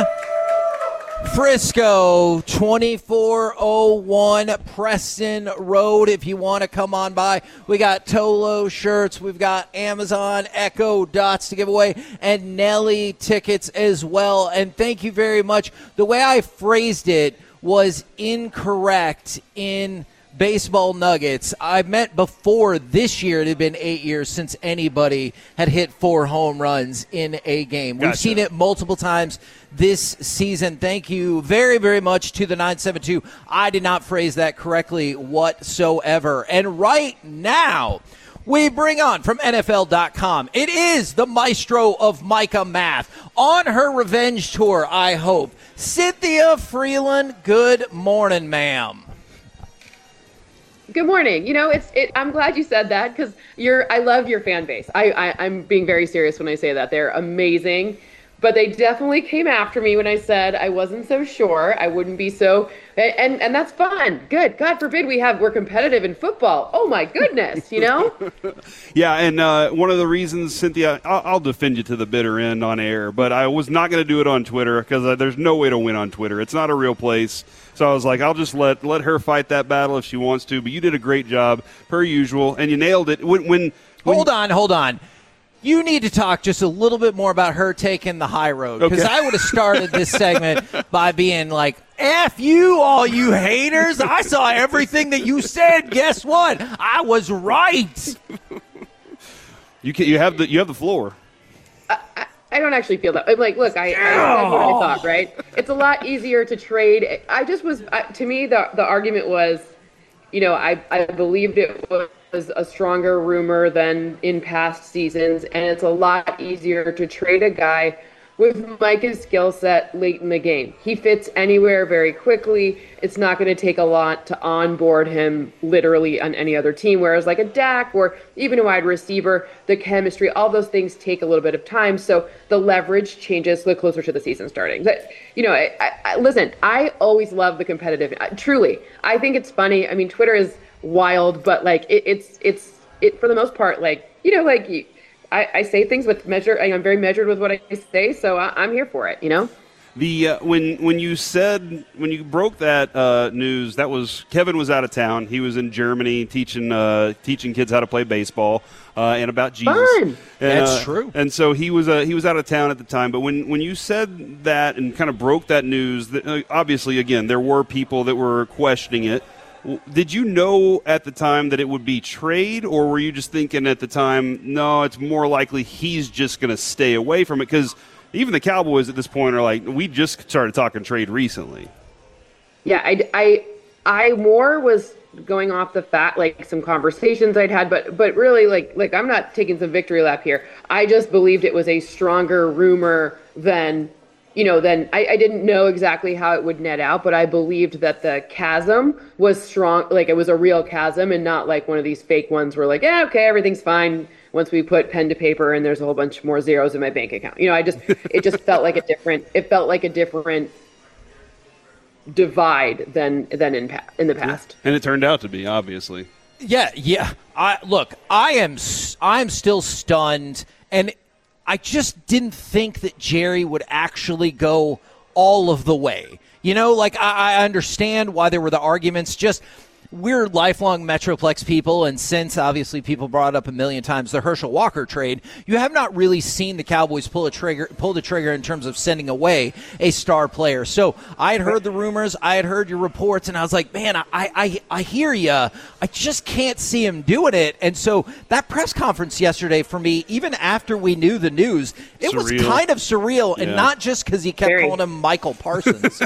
Frisco, twenty-four oh one Preston Road. If you want to come on by, we got Tolo shirts, we've got Amazon Echo Dots to give away, and Nelly tickets as well. And thank you very much. The way I phrased it was incorrect in Baseball Nuggets. I meant before this year it had been eight years since anybody had hit four home runs in a game. Gotcha. We've seen it multiple times this season. Thank you very, very much to the nine seven two. I did not phrase that correctly whatsoever. And right now, we bring on from N F L dot com. It is the maestro of Micah Math on her revenge tour, I hope. Cynthia Freeland, good morning, ma'am. Good morning. You know, it's. It, I'm glad you said that because you're. I love your fan base. I, I. I'm being very serious when I say that. They're amazing, but they definitely came after me when I said I wasn't so sure. I wouldn't be so. And and that's fun. Good. God forbid we have. We're competitive in football. Oh my goodness. You know. Yeah, and uh, one of the reasons, Cynthia, I'll, I'll defend you to the bitter end on air, but I was not going to do it on Twitter because uh, there's no way to win on Twitter. It's not a real place. So I was like, I'll just let let her fight that battle if she wants to. But you did a great job, per usual, and you nailed it. When, when, when Hold on, hold on. You need to talk just a little bit more about her taking the high road. Because Okay. I would have started this segment by being like, F you, all you haters. I saw everything that you said. Guess what? I was right. you can, you have the you have the floor. I, I don't actually feel that. I'm like, look, I, I said what I thought, right? It's a lot easier to trade. I just was, I, to me, the the argument was, you know, I, I believed it was a stronger rumor than in past seasons, and it's a lot easier to trade a guy with Micah's skill set late in the game. He fits anywhere very quickly. It's not going to take a lot to onboard him literally on any other team, whereas like a Dak or even a wide receiver, the chemistry, all those things take a little bit of time. So the leverage changes the closer to the season starting. But, you know, I, I, I, listen, I always love the competitive. I, truly, I think it's funny. I mean, Twitter is wild, but like it, it's, it's, it for the most part, like, you know, like you, I, I say things with measure. I'm very measured with what I say, so I, I'm here for it. You know. The uh, when when you said when you broke that uh, news, that was Kevin was out of town. He was in Germany teaching uh, teaching kids how to play baseball uh, and about Jesus. Fun. And, That's uh, true. And so he was uh, he was out of town at the time. But when, when you said that and kind of broke that news, that, uh, obviously again there were people that were questioning it. Did you know at the time that it would be trade, or were you just thinking at the time, no, it's more likely he's just going to stay away from it? Because even the Cowboys at this point are like, we just started talking trade recently. Yeah, I, I, I more was going off the fact, like some conversations I'd had, but but really, like like I'm not taking some victory lap here. I just believed it was a stronger rumor than. You know, then I, I didn't know exactly how it would net out, but I believed that the chasm was strong, like it was a real chasm and not like one of these fake ones where like, yeah, okay, everything's fine once we put pen to paper and there's a whole bunch more zeros in my bank account. You know, I just, it just felt like a different, it felt like a different divide than than in pa- in the past. And it turned out to be, obviously. Yeah, yeah. I look, I am I'm still stunned, and I just didn't think that Jerry would actually go all of the way. You know, like I, I understand why there were the arguments. Just we're lifelong Metroplex people, and since obviously people brought up a million times the Herschel Walker trade, you have not really seen the Cowboys pull a trigger, pull the trigger in terms of sending away a star player. So I had heard the rumors, I had heard your reports, and I was like, man, I I, I hear you. I just can't see him doing it. And so that press conference yesterday for me, even after we knew the news, it surreal. was kind of surreal, and yeah. not just because he kept Very. calling him Michael Parsons.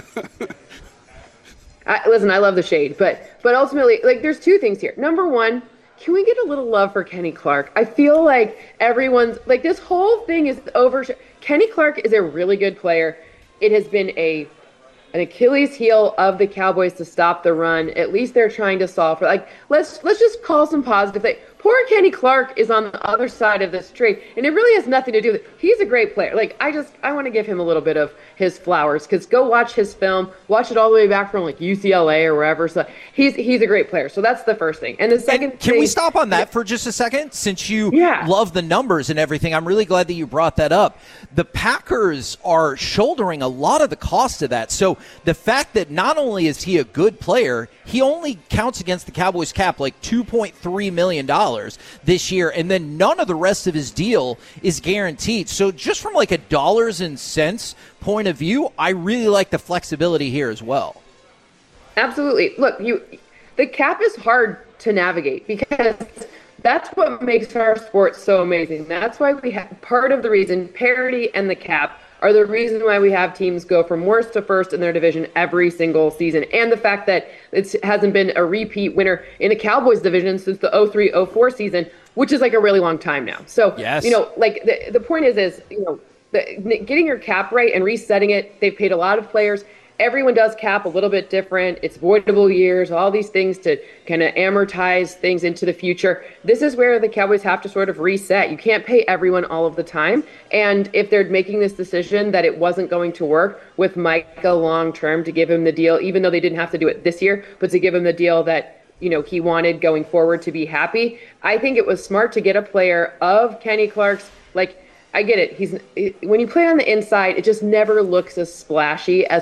I, listen, I love the shade, but but ultimately, like, there's two things here. Number one, can we get a little love for Kenny Clark? I feel like everyone's like this whole thing is over. Kenny Clark is a really good player. It has been a an Achilles heel of the Cowboys to stop the run. At least they're trying to solve for like let's let's just call some positive things. Poor Kenny Clark is on the other side of this trade, and it really has nothing to do with it. He's a great player. Like, I just, I want to give him a little bit of his flowers, because go watch his film, watch it all the way back from, like, U C L A or wherever. So he's he's a great player. So that's the first thing. And the second and Can thing, we stop on that for just a second? Since you yeah. love the numbers and everything, I'm really glad that you brought that up. The Packers are shouldering a lot of the cost of that. So the fact that not only is he a good player, he only counts against the Cowboys cap like two point three million dollars this year, and then none of the rest of his deal is guaranteed. So just from like a dollars and cents point of view, I really like the flexibility here as well. Absolutely. Look, you the cap is hard to navigate because that's what makes our sport so amazing. That's why we have part of the reason parity and the cap are the reason why we have teams go from worst to first in their division every single season. And the fact that it hasn't been a repeat winner in the Cowboys division since the oh three oh four season, which is like a really long time now. So, yes. you know, like the, the point is, is, you know, the, getting your cap right and resetting it, they've paid a lot of players. Everyone does cap a little bit different. It's voidable years, all these things to kind of amortize things into the future. This is where the Cowboys have to sort of reset. You can't pay everyone all of the time. And if they're making this decision that it wasn't going to work with Micah long term to give him the deal, even though they didn't have to do it this year, but to give him the deal that, you know, he wanted going forward to be happy, I think it was smart to get a player of Kenny Clark's, like, I get it. He's when you play on the inside, it just never looks as splashy as when you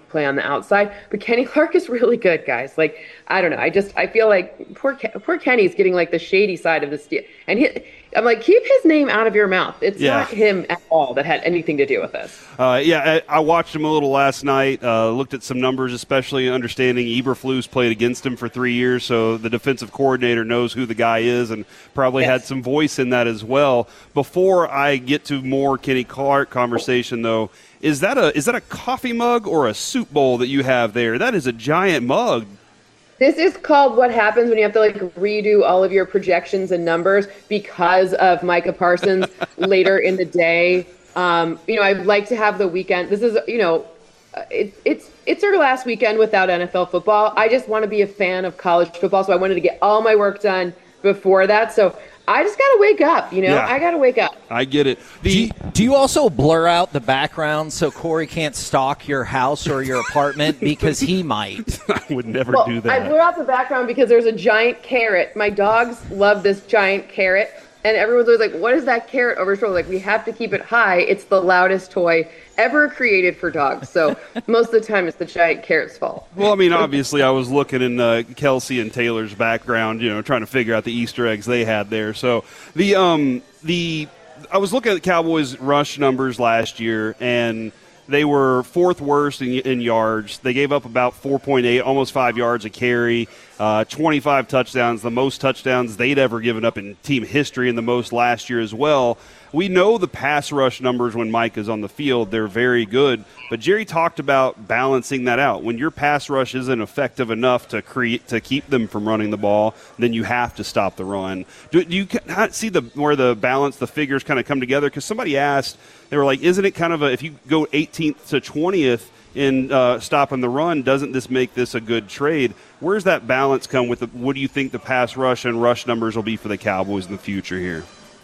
play on the outside. But Kenny Clark is really good, guys. Like, I don't know. I just I feel like poor poor Kenny's getting like the shady side of this deal. And he, I'm like, keep his name out of your mouth. It's Yeah. not him at all that had anything to do with this. Uh, yeah, I, I watched him a little last night, uh, looked at some numbers, especially understanding Eberflus played against him for three years, so the defensive coordinator knows who the guy is and probably Yes. had some voice in that as well. Before I get to more Kenny Clark conversation, though, is that a is that a coffee mug or a soup bowl that you have there? That is a giant mug. This is called what happens when you have to like redo all of your projections and numbers because of Micah Parsons later in the day. Um, you know, I'd like to have the weekend. This is, you know, it, it's it's our last weekend without N F L football. I just want to be a fan of college football, so I wanted to get all my work done before that. So I just got to wake up, you know? Yeah. I got to wake up. I get it. Do you, do you also blur out the background so Corey can't stalk your house or your apartment? Because he might. I would never Well, do I that. blew out the background because there's a giant carrot. My dogs love this giant carrot. And everyone's always like, what is that carrot over his shoulder? Like, we have to keep it high. It's the loudest toy ever created for dogs. So most of the time it's the giant carrot's fault. Well, I mean, obviously, I was looking in uh, Kelsey and Taylor's background, you know, trying to figure out the Easter eggs they had there. So the um the I was looking at the Cowboys' rush numbers last year, and they were fourth worst in, in yards. They gave up about four point eight, almost five yards a carry, uh, twenty-five touchdowns, the most touchdowns they'd ever given up in team history, and the most last year as well. We know the pass rush numbers when Mike is on the field, they're very good. But Jerry talked about balancing that out. When your pass rush isn't effective enough to create to keep them from running the ball, then you have to stop the run. Do, do you see the where the balance, the figures kind of come together? Because somebody asked, they were like, isn't it kind of a, if you go eighteenth to twentieth in uh, stopping the run, doesn't this make this a good trade? Where's that balance come with? The, what do you think the pass rush and rush numbers will be for the Cowboys in the future here?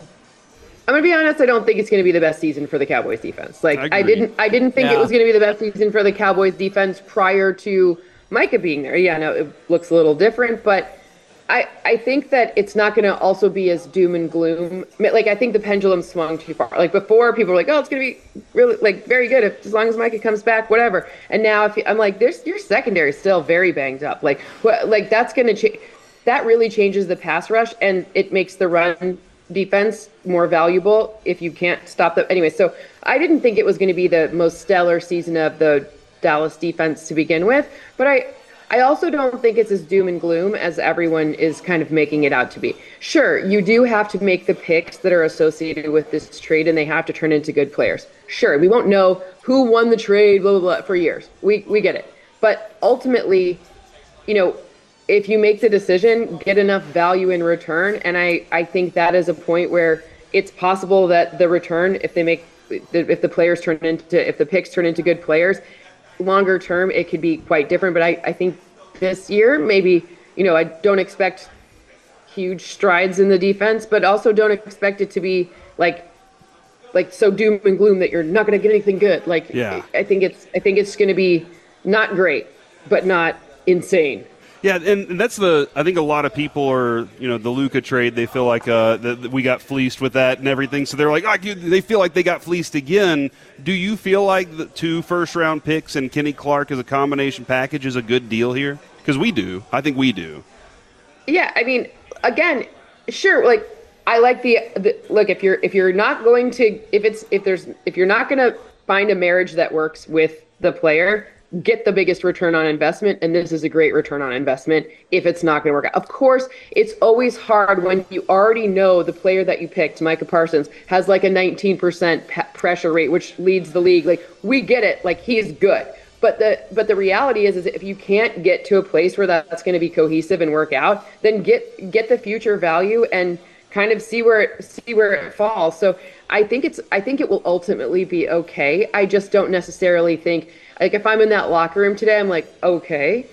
I'm gonna be honest. I don't think it's gonna be the best season for the Cowboys defense. Like I I, agree. didn't, I didn't think Yeah. it was gonna be the best season for the Cowboys defense prior to Micah being there. Yeah, no, it looks a little different, but I, I think that it's not gonna also be as doom and gloom. I mean, like I think the pendulum swung too far. Like before, people were like, "Oh, it's gonna be really like very good if as long as Micah comes back, whatever." And now, if you, I'm like, "There's your secondary is still very banged up." Like, what, like that's gonna change. That really changes the pass rush, and it makes the run defense more valuable if you can't stop them. Anyway, so I didn't think it was going to be the most stellar season of the Dallas defense to begin with, but I I also don't think it's as doom and gloom as everyone is kind of making it out to be. Sure, you do have to make the picks that are associated with this trade, and they have to turn into good players. Sure, we won't know who won the trade, blah, blah, blah, for years. We we get it. But ultimately, you know, if you make the decision, get enough value in return. And I, I think that is a point where it's possible that the return, if they make, if the players turn into, if the picks turn into good players, longer term, it could be quite different. But I, I think this year, maybe, you know, I don't expect huge strides in the defense, but also don't expect it to be like, like so doom and gloom that you're not going to get anything good. Like, Yeah. I think it's, I think it's going to be not great, but not insane. Yeah, and, and that's the. I think a lot of people are, you know, the Luka trade. They feel like uh, that that we got fleeced with that and everything. So they're like, oh, they feel like they got fleeced again. Do you feel like the two first round picks and Kenny Clark as a combination package is a good deal here? Because we do. I think we do. Yeah, I mean, again, sure. Like, I like the, the look. If you're if you're not going to if it's if there's if you're not going to find a marriage that works with the player, get the biggest return on investment, and this is a great return on investment if it's not going to work out. Of course, it's always hard when you already know the player that you picked, Micah Parsons, has like a nineteen percent pe- pressure rate, which leads the league. Like, we get it. Like, he's good. But the but the reality is, is if you can't get to a place where that's going to be cohesive and work out, then get get the future value and kind of see where it, see where it falls. So I think it's I think it will ultimately be okay. I just don't necessarily think, like, if I'm in that locker room today, I'm like, okay,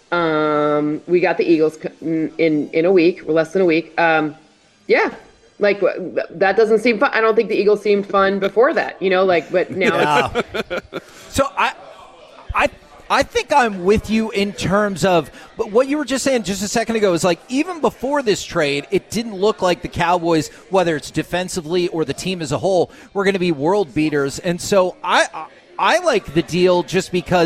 um, we got the Eagles in in, in a week, less than a week. Um, yeah, like that doesn't seem fun. I don't think the Eagles seemed fun before that, you know. Like, but now Yeah. it's So I, I, I think I'm with you in terms of, but what you were just saying just a second ago is like, even before this trade, it didn't look like the Cowboys, whether it's defensively or the team as a whole, were going to be world beaters. And so I, I like the deal just because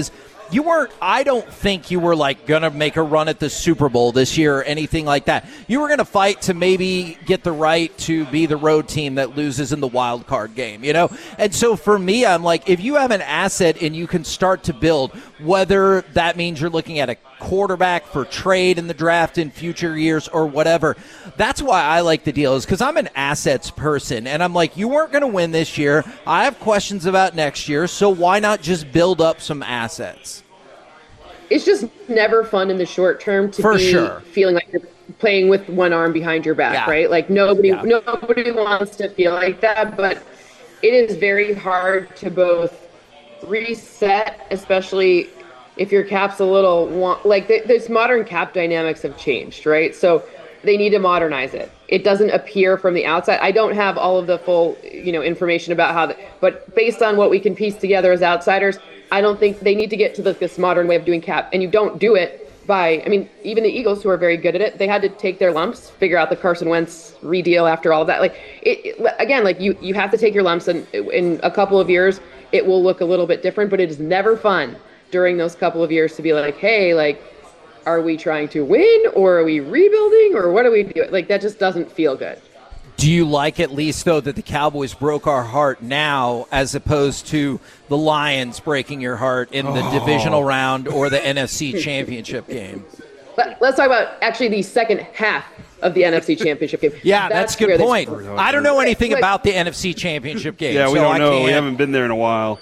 you weren't, I don't think you were like going to make a run at the Super Bowl this year or anything like that. You were going to fight to maybe get the right to be the road team that loses in the wild card game, you know? And so for me, I'm like, if you have an asset and you can start to build, whether that means you're looking at a quarterback for trade in the draft in future years or whatever, that's why I like the deal, is because I'm an assets person. And I'm like, you weren't going to win this year. I have questions about next year, so why not just build up some assets? It's just never fun in the short term to For be sure. feeling like you're playing with one arm behind your back, Yeah. right? Like nobody, Yeah. nobody wants to feel like that, but it is very hard to both reset, especially if your cap's a little want, like th- this modern cap dynamics have changed, right? So they need to modernize it. It doesn't appear from the outside. I don't have all of the full, you know, information about how, the, but based on what we can piece together as outsiders, I don't think they need to get to the, this modern way of doing cap. And you don't do it by, I mean, even the Eagles, who are very good at it, they had to take their lumps, figure out the Carson Wentz redeal after all of that. Like, it, it, again, like you, you have to take your lumps, and in a couple of years, it will look a little bit different, but it is never fun during those couple of years to be like, hey, like, are we trying to win, or are we rebuilding, or what are we doing? Like, that just doesn't feel good. Do you like at least, though, that the Cowboys broke our heart now as opposed to the Lions breaking your heart in the Oh. divisional round or the N F C Championship game? Let, let's talk about actually the second half of the N F C Championship game. Yeah, that's, a good where they- point. I don't know anything Like- about the N F C Championship game. Yeah, we so don't I know. We can't- haven't been there in a while.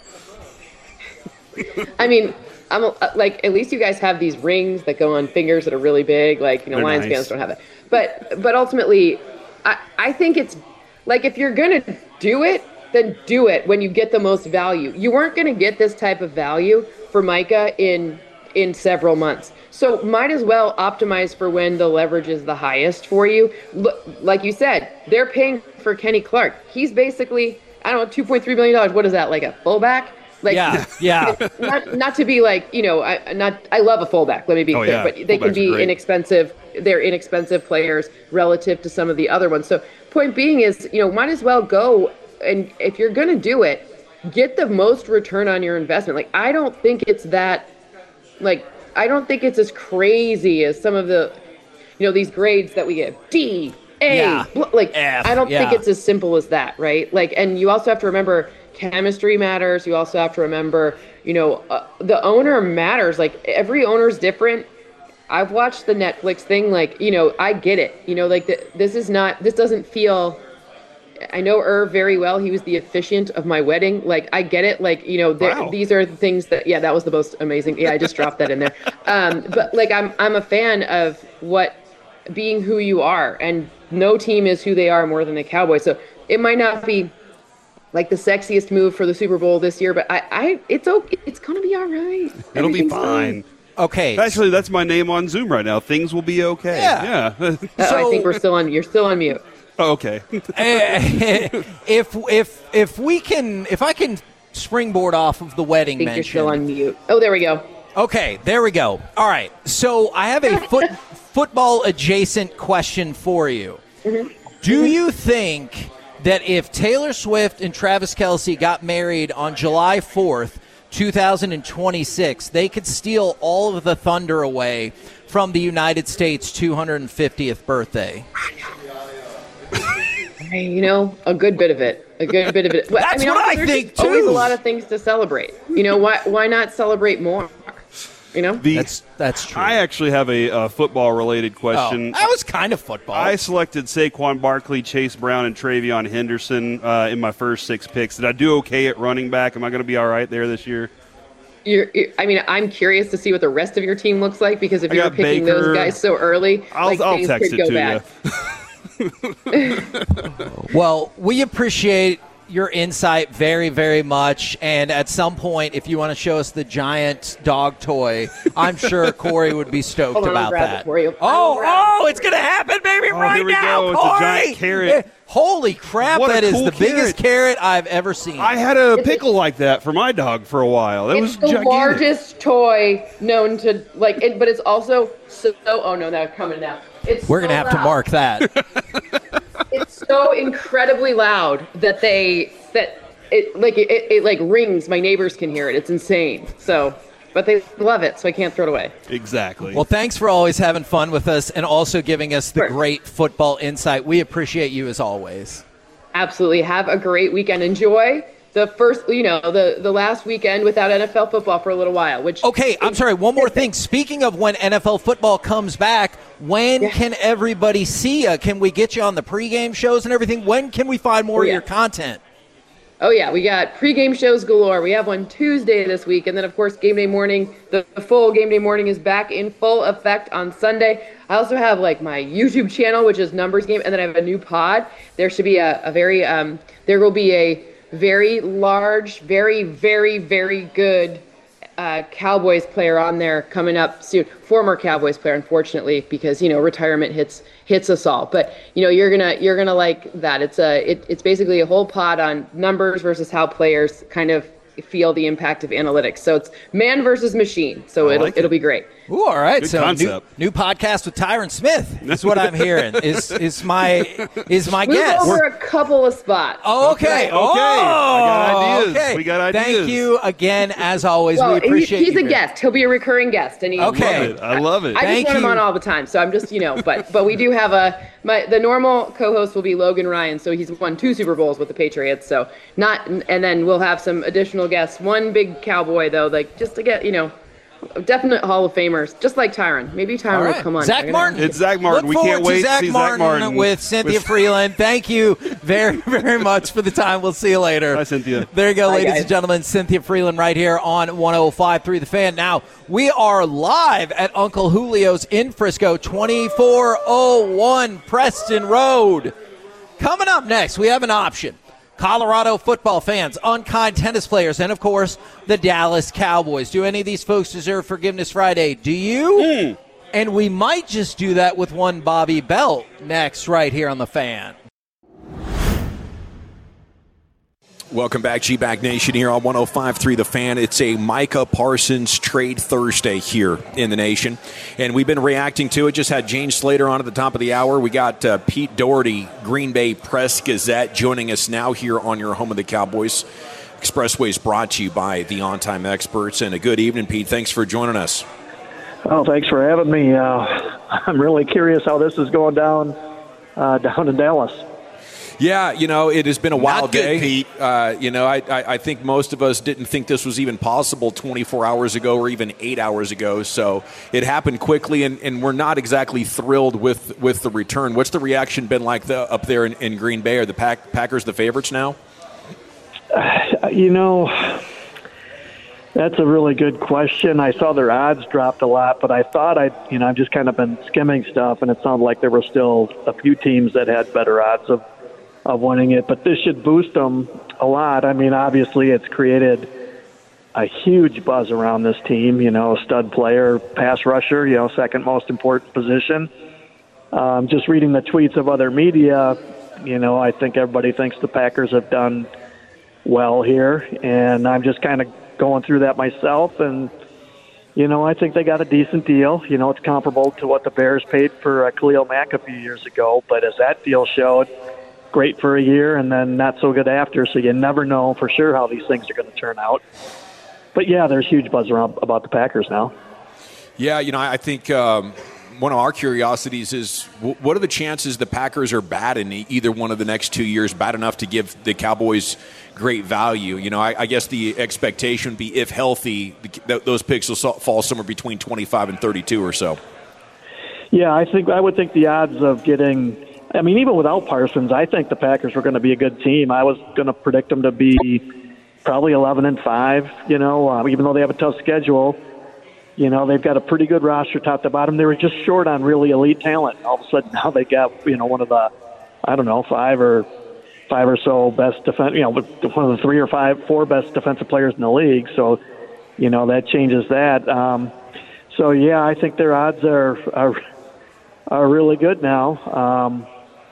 I mean, I'm a, like, at least you guys have these rings that go on fingers that are really big. Like, you know, They're Lions nice. fans don't have that. But but ultimately, I, I think it's like, if you're gonna do it, then do it when you get the most value. You weren't gonna get this type of value for Micah in in several months. So might as well optimize for when the leverage is the highest for you. Look, like you said, they're paying for Kenny Clark. He's basically, I don't know, two point three million dollars. What is that, like a fullback? Like, Yeah, yeah. not not to be like, you know, I not I love a fullback. Let me be Oh, clear, yeah. but they can Fullbacks are be great. inexpensive. They're inexpensive players relative to some of the other ones. So point being is, you know, might as well go, and if you're going to do it, get the most return on your investment. Like, I don't think it's that, like, I don't think it's as crazy as some of the, you know, these grades that we give. D, A, Yeah. bl- like, F, I don't think yeah. it's as simple as that, right? Like, and you also have to remember chemistry matters. You also have to remember, you know, uh, the owner matters. Like, every owner's different. I've watched the Netflix thing. Like, you know, I get it. You know, like, the, this is not, this doesn't feel, I know Irv very well. He was the officiant of my wedding. Like, I get it. Like, you know, there- Wow. these are the things that, yeah, that was the most amazing. Yeah, I just dropped that in there. Um, but like, I'm, I'm a fan of what being who you are, and no team is who they are more than the Cowboys. So it might not be like the sexiest move for the Super Bowl this year, but I, I it's okay. It's going to be all right. It'll be Everything's fine. Okay. Actually, that's my name on Zoom right now. Things will be okay. Yeah. Yeah. Uh, So- I think we're still on, you're still on mute. Oh, okay. if if if we can, if I can springboard off of the wedding I think mention. you're still on mute. Oh, there we go. Okay, there we go. All right. So I have a foot, football adjacent question for you. Do you think that if Taylor Swift and Travis Kelce got married on July fourth, two thousand twenty-six, they could steal all of the thunder away from the United States' two hundred fiftieth birthday? Hey, you know, a good bit of it. A good bit of it. Well, That's what also, I there's think, Always too. a lot of things to celebrate. You know, why why not celebrate more? You know, The, That's that's true. I actually have a uh, football-related oh, question. that was kind of football. I selected Saquon Barkley, Chase Brown, and Travion Henderson uh, in my first six picks. Did I do okay at running back? Am I going to be all right there this year? you're, you're. I mean, I'm curious to see what the rest of your team looks like, because if I you're got picking Baker. those guys so early, I'll, like, I'll things text could it go to bad. you. Well, we appreciate your insight very, very much. And at some point, if you want to show us the giant dog toy, I'm sure Corey would be stoked Hold on, I'll about grab that. it for you. Oh, I'll grab oh, it's going to happen, baby, Oh, right here we now, go. It's a Corey. giant carrot. Eh, Holy crap, What a that is cool the biggest carrot. carrot I've ever seen. I had a pickle like that for my dog for a while. It It's was the gigantic. largest toy known to, like, it, but it's also so. Oh no, that's coming now. It's We're going to so have to loud. mark that. It's so incredibly loud that they that it like it, it like rings. My neighbors can hear it. It's insane. So but they love it, so I can't throw it away. Exactly. Well, thanks for always having fun with us and also giving us the great football insight. We appreciate you as always. Absolutely. Have a great weekend. Enjoy the first, you know, the, the last weekend without N F L football for a little while. Which Okay, I'm sorry, one more thing. Speaking of when N F L football comes back, when yeah. can everybody see you? Can we get you on the pregame shows and everything? When can we find more oh, yeah. of your content? Oh, yeah, we got pregame shows galore. We have one Tuesday this week, and then, of course, game day morning. The, the full game day morning is back in full effect on Sunday. I also have, like, my YouTube channel, which is Numbers Game, and then I have a new pod. There should be a, a very um, – there will be a very large, very, very, very good uh, Cowboys player on there coming up soon. Former Cowboys player, unfortunately, because, you know, retirement hits – hits us all. But, you know, you're going to you're gonna like that. It's a it, it's basically a whole pod on numbers versus how players kind of feel the impact of analytics. So it's man versus machine. So I it'll like it'll it. be great. Ooh, all right. Good so concept. New, new podcast with Tyron Smith is what I'm hearing. Is is my is my Move guess. over a couple of spots. Oh, okay. Okay. Oh, I got ideas. Okay. We got ideas. Thank you again, as always. Well, we appreciate he, he's you. a guest. He'll be a recurring guest, and he, Okay. Love it. I love it. I Thank just want you. him on all the time, so I'm just, you know, but but we do have a my the normal co-host will be Logan Ryan, so he's won two Super Bowls with the Patriots, so not, and then we'll have some additional guests. One big Cowboy though, like just to get, you know, definite Hall of Famers, just like Tyron. Maybe Tyron All right. will come on. Zach Martin. It's Zach Martin. Look We can't forward wait to Zach to see Martin Zach Martin with Cynthia with- Freeland. Thank you very, very much for the time. We'll see you later. Bye, Cynthia. There you go, Bye, ladies guys. and gentlemen. Cynthia Freeland right here on one oh five point three The Fan. Now, we are live at Uncle Julio's in Frisco, twenty-four oh one Preston Road. Coming up next, we have an option. Colorado football fans, unkind tennis players, and, of course, the Dallas Cowboys. Do any of these folks deserve Forgiveness Friday? Do you? Mm. And we might just do that with one Bobby Belt next right here on The Fan. Welcome back, G-Back Nation, here on one oh five point three The Fan. It's a Micah Parsons Trade Thursday here in the nation, and we've been reacting to it. Just had James Slater on at the top of the hour. We got uh, Pete Doherty, Green Bay Press-Gazette, joining us now here on your home of the Cowboys. Expressway is brought to you by the On-Time Experts, and a good evening, Pete. Thanks for joining us. Oh, thanks for having me. Uh, I'm really curious how this is going down uh, down in Dallas. Yeah, you know, it has been a wild Not good, day. Pete. Uh, you know, I, I, I think most of us didn't think this was even possible twenty-four hours ago or even eight hours ago. So it happened quickly, and, and we're not exactly thrilled with, with the return. What's the reaction been like the, up there in, in Green Bay? Are the Pack, Packers the favorites now? Uh, you know, that's a really good question. I saw their odds dropped a lot, but I thought I'd, you know, I've just kind of been skimming stuff, and it sounded like there were still a few teams that had better odds of of winning it, but this should boost them a lot. I mean, obviously it's created a huge buzz around this team, you know, stud player, pass rusher, you know, second most important position. Um, just reading the tweets of other media, you know, I think everybody thinks the Packers have done well here, and I'm just kind of going through that myself, and, you know, I think they got a decent deal. You know, it's comparable to what the Bears paid for uh, Khalil Mack a few years ago, but as that deal showed, great for a year and then not so good after, so you never know for sure how these things are going to turn out. But, yeah, there's huge buzz around about the Packers now. Yeah, you know, I think um, one of our curiosities is w- what are the chances the Packers are bad in either one of the next two years, bad enough to give the Cowboys great value? You know, I, I guess the expectation would be if healthy, th- those picks will fall somewhere between twenty-five and thirty-two or so. Yeah, I think I would think the odds of getting – I mean, even without Parsons, I think the Packers were going to be a good team. I was going to predict them to be probably eleven and five, you know, uh, even though they have a tough schedule. You know, they've got a pretty good roster top to bottom. They were just short on really elite talent. All of a sudden now they got, you know, one of the, I don't know, five or five or so best defense, you know, one of the three or five, four best defensive players in the league. So, you know, that changes that. Um, so, yeah, I think their odds are are, are really good now. Um,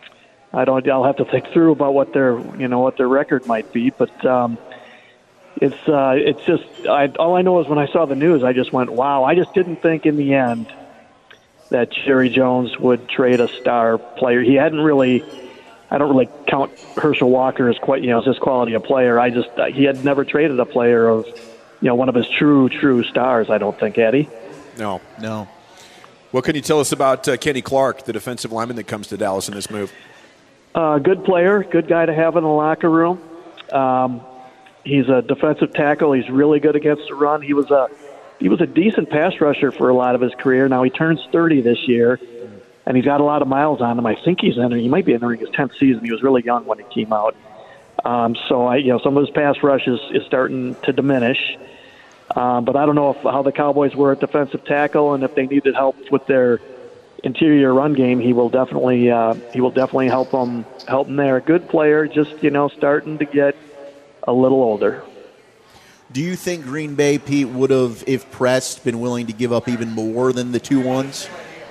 I don't. I'll have to think through about what their, you know, what their record might be, but um, it's uh, it's just. I, all I know is when I saw the news, I just went, "Wow!" I just didn't think in the end that Jerry Jones would trade a star player. He hadn't really. I don't really count Herschel Walker as quite, you know, as his quality of player. I just he had never traded a player of you know, one of his true, true stars, I don't think, Eddie. No. No. What can you tell us about uh, Kenny Clark, the defensive lineman that comes to Dallas in this move? Uh, good player, good guy to have in the locker room. Um, he's a defensive tackle. He's really good against the run. He was a he was a decent pass rusher for a lot of his career. Now he turns thirty this year, and he's got a lot of miles on him. I think he's entering. He might be entering his tenth season. He was really young when he came out. Um, so I, you know, some of his pass rush is, is starting to diminish. Um, but I don't know if, how the Cowboys were at defensive tackle, and if they needed help with their interior run game, he will definitely uh, he will definitely help them help them there. Good player, just you know, starting to get a little older. Do you think Green Bay, Pete, would have, if pressed, been willing to give up even more than the two ones?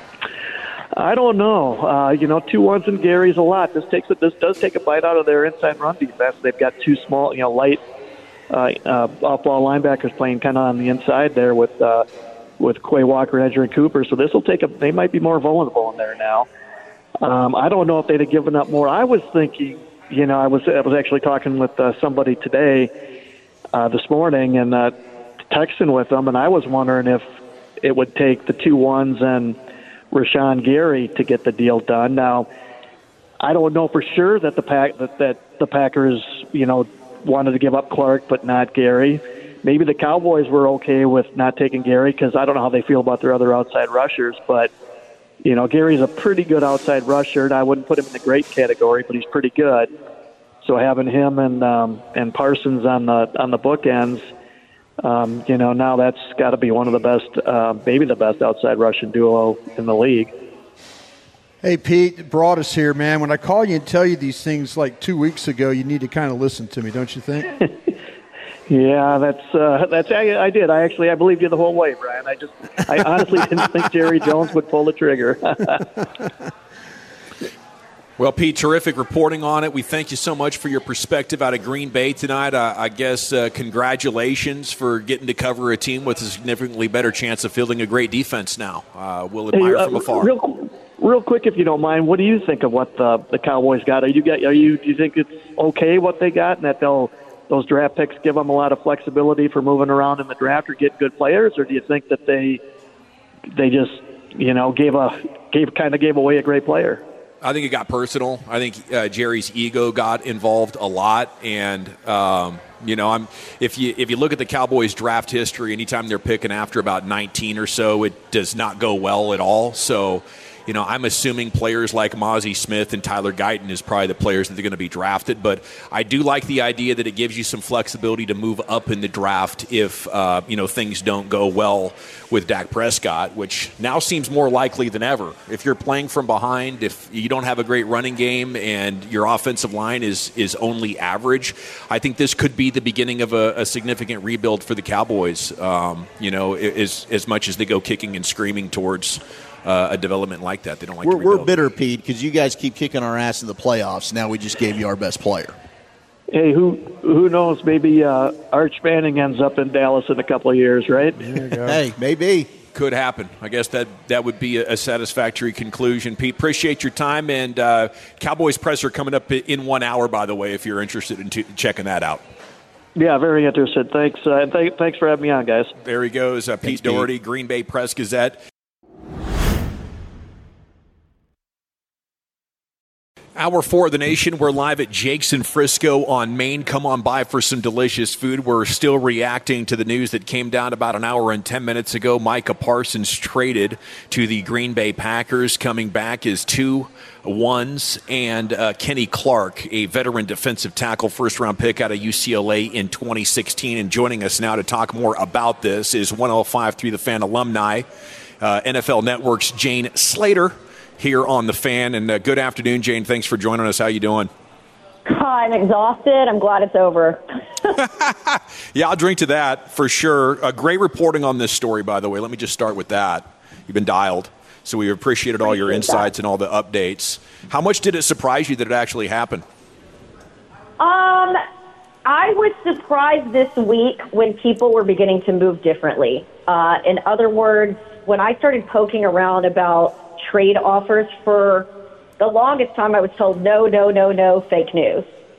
I don't know. Uh, you know, two ones and Gary's a lot. This takes a, this does take a bite out of their inside run defense. They've got two small, you know, light uh, uh, off-ball linebackers playing kind of on the inside there with uh, with Quay Walker, Edgerrin Cooper. So this will take a. They might be more vulnerable in there now. Um, I don't know if they'd have given up more. I was thinking, you know, I was I was actually talking with uh, somebody today, uh, this morning, and uh, texting with them, and I was wondering if it would take the two ones and Rashawn Gary to get the deal done. Now, I don't know for sure that the pack that, that the Packers, you know, wanted to give up Clark but not Gary. Maybe the Cowboys were okay with not taking Gary because I don't know how they feel about their other outside rushers. But, you know, Gary's a pretty good outside rusher, and I wouldn't put him in the great category, but he's pretty good. So having him and um, and Parsons on the on the bookends, um, you know, now that's got to be one of the best, uh, maybe the best outside rushing duo in the league. Hey, Pete, Broadus here, man. When I call you and tell you these things like two weeks ago, you need to kind of listen to me, don't you think? Yeah, that's uh, that's I, I did. I actually I believed you the whole way, Brian. I just I honestly didn't think Jerry Jones would pull the trigger. Well, Pete, terrific reporting on it. We thank you so much for your perspective out of Green Bay tonight. Uh, I guess uh, congratulations for getting to cover a team with a significantly better chance of fielding a great defense now. Uh, we'll admire hey, uh, from afar. Real, real quick, if you don't mind, what do you think of what the, the Cowboys got? Are you get are you do you think it's okay what they got, and that they'll those draft picks give them a lot of flexibility for moving around in the draft or get good players, or do you think that they they just you know gave a gave kind of gave away a great player? I think it got personal. I think uh, Jerry's ego got involved a lot, and um, you know, I'm if you if you look at the Cowboys' draft history, anytime they're picking after about nineteen or so, it does not go well at all. So, you know, I'm assuming players like Mozzie Smith and Tyler Guyton is probably the players that they're going to be drafted. But I do like the idea that it gives you some flexibility to move up in the draft if, uh, you know, things don't go well with Dak Prescott, which now seems more likely than ever. If you're playing from behind, if you don't have a great running game and your offensive line is is only average, I think this could be the beginning of a, a significant rebuild for the Cowboys, um, you know, as, as much as they go kicking and screaming towards Uh, a development like that. They don't like we're, to rebuild. We're bitter, Pete, because you guys keep kicking our ass in the playoffs. Now we just gave you our best player. Hey, who who knows? Maybe uh, Arch Manning ends up in Dallas in a couple of years, right? Hey, maybe. Could happen. I guess that, that would be a, a satisfactory conclusion. Pete, appreciate your time. And uh, Cowboys presser coming up in one hour, by the way, if you're interested in t- checking that out. Yeah, very interested. Thanks, uh, and th- thanks for having me on, guys. There he goes, uh, Pete Thanks, Doherty, Pete. Green Bay Press Gazette. Hour four of the nation. We're live at Jake's in Frisco on Main. Come on by for some delicious food. We're still reacting to the news that came down about an hour and ten minutes ago. Micah Parsons traded to the Green Bay Packers. Coming back is two ones and uh, Kenny Clark, a veteran defensive tackle, first-round pick out of U C L A in twenty sixteen. And joining us now to talk more about this is one oh five point three The Fan alumni, uh, N F L Network's Jane Slater, here on The Fan. And uh, good afternoon, Jane. Thanks for joining us. How you doing? I'm exhausted. I'm glad it's over. Yeah, I'll drink to that for sure. Uh, great reporting on this story, by the way. Let me just start with that. You've been dialed, so we appreciated all your insights and all the updates. How much did it surprise you that it actually happened? Um, I was surprised this week when people were beginning to move differently. Uh, in other words, when I started poking around about trade offers, for the longest time I was told no, no, no, no, fake news.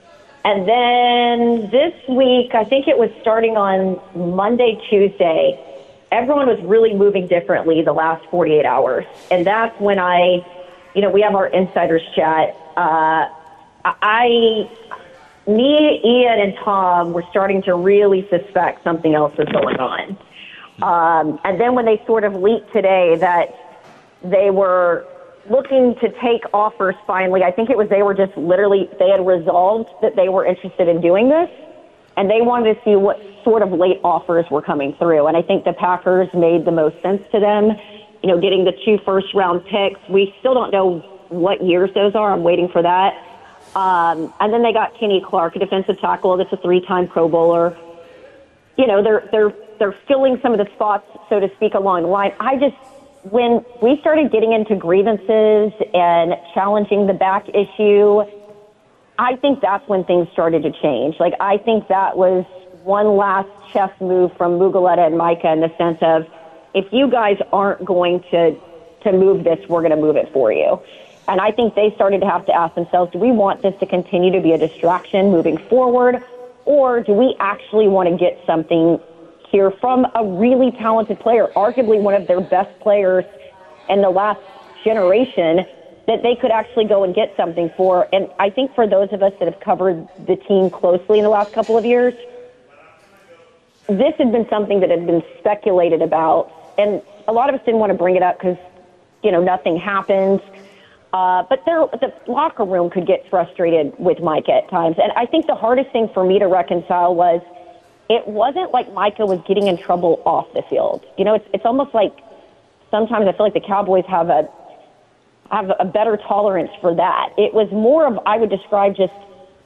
And then this week, I think it was starting on Monday, Tuesday, everyone was really moving differently the last forty-eight hours. And that's when I, you know, we have our insiders chat. Uh, I, me, Ian, and Tom were starting to really suspect something else was going on. Um, and then when they sort of leaked today that they were looking to take offers finally, I think it was they were just literally, they had resolved that they were interested in doing this, and they wanted to see what sort of late offers were coming through. And I think the Packers made the most sense to them, you know, getting the two first-round picks. We still don't know what years those are. I'm waiting for that. Um, and then they got Kenny Clark, a defensive tackle that's a three-time Pro Bowler. You know, they're they're they're filling some of the spots, so to speak, along the line. I just, when we started getting into grievances and challenging the back issue, I think that's when things started to change. Like, I think that was one last chess move from Mugoleta and Micah in the sense of, if you guys aren't going to to move this, we're going to move it for you. And I think they started to have to ask themselves, do we want this to continue to be a distraction moving forward, or do we actually want to get something here from a really talented player, arguably one of their best players in the last generation, that they could actually go and get something for? And I think for those of us that have covered the team closely in the last couple of years, this had been something that had been speculated about. And a lot of us didn't want to bring it up because, you know, nothing happens. Uh, but there, the locker room could get frustrated with Micah at times. And I think the hardest thing for me to reconcile was it wasn't like Micah was getting in trouble off the field. You know, it's it's almost like sometimes I feel like the Cowboys have a have a better tolerance for that. It was more of, I would describe, just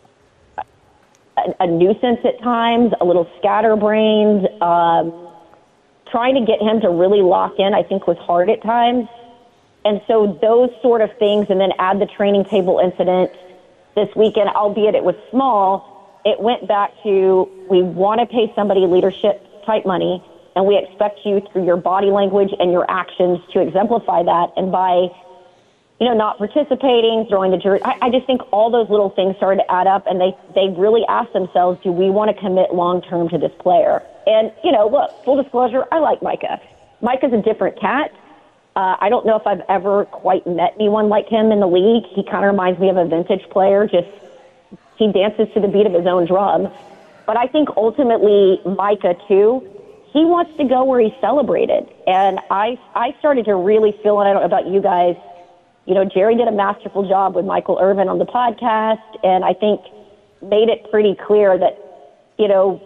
a, a nuisance at times, a little scatterbrained. Um, trying to get him to really lock in, I think, was hard at times. And so those sort of things, and then add the training table incident this weekend, albeit it was small, it went back to, we want to pay somebody leadership type money, and we expect you through your body language and your actions to exemplify that. And by, you know, not participating, throwing the jury, I, I just think all those little things started to add up, and they, they really asked themselves, do we want to commit long-term to this player? And, you know, look, full disclosure, I like Micah. Micah's a different cat. Uh, I don't know if I've ever quite met anyone like him in the league. He kind of reminds me of a vintage player. Just, he dances to the beat of his own drum. But I think ultimately Micah, too, he wants to go where he's celebrated. And I, I started to really feel, and I don't know about you guys, you know, Jerry did a masterful job with Michael Irvin on the podcast, and I think made it pretty clear that, you know,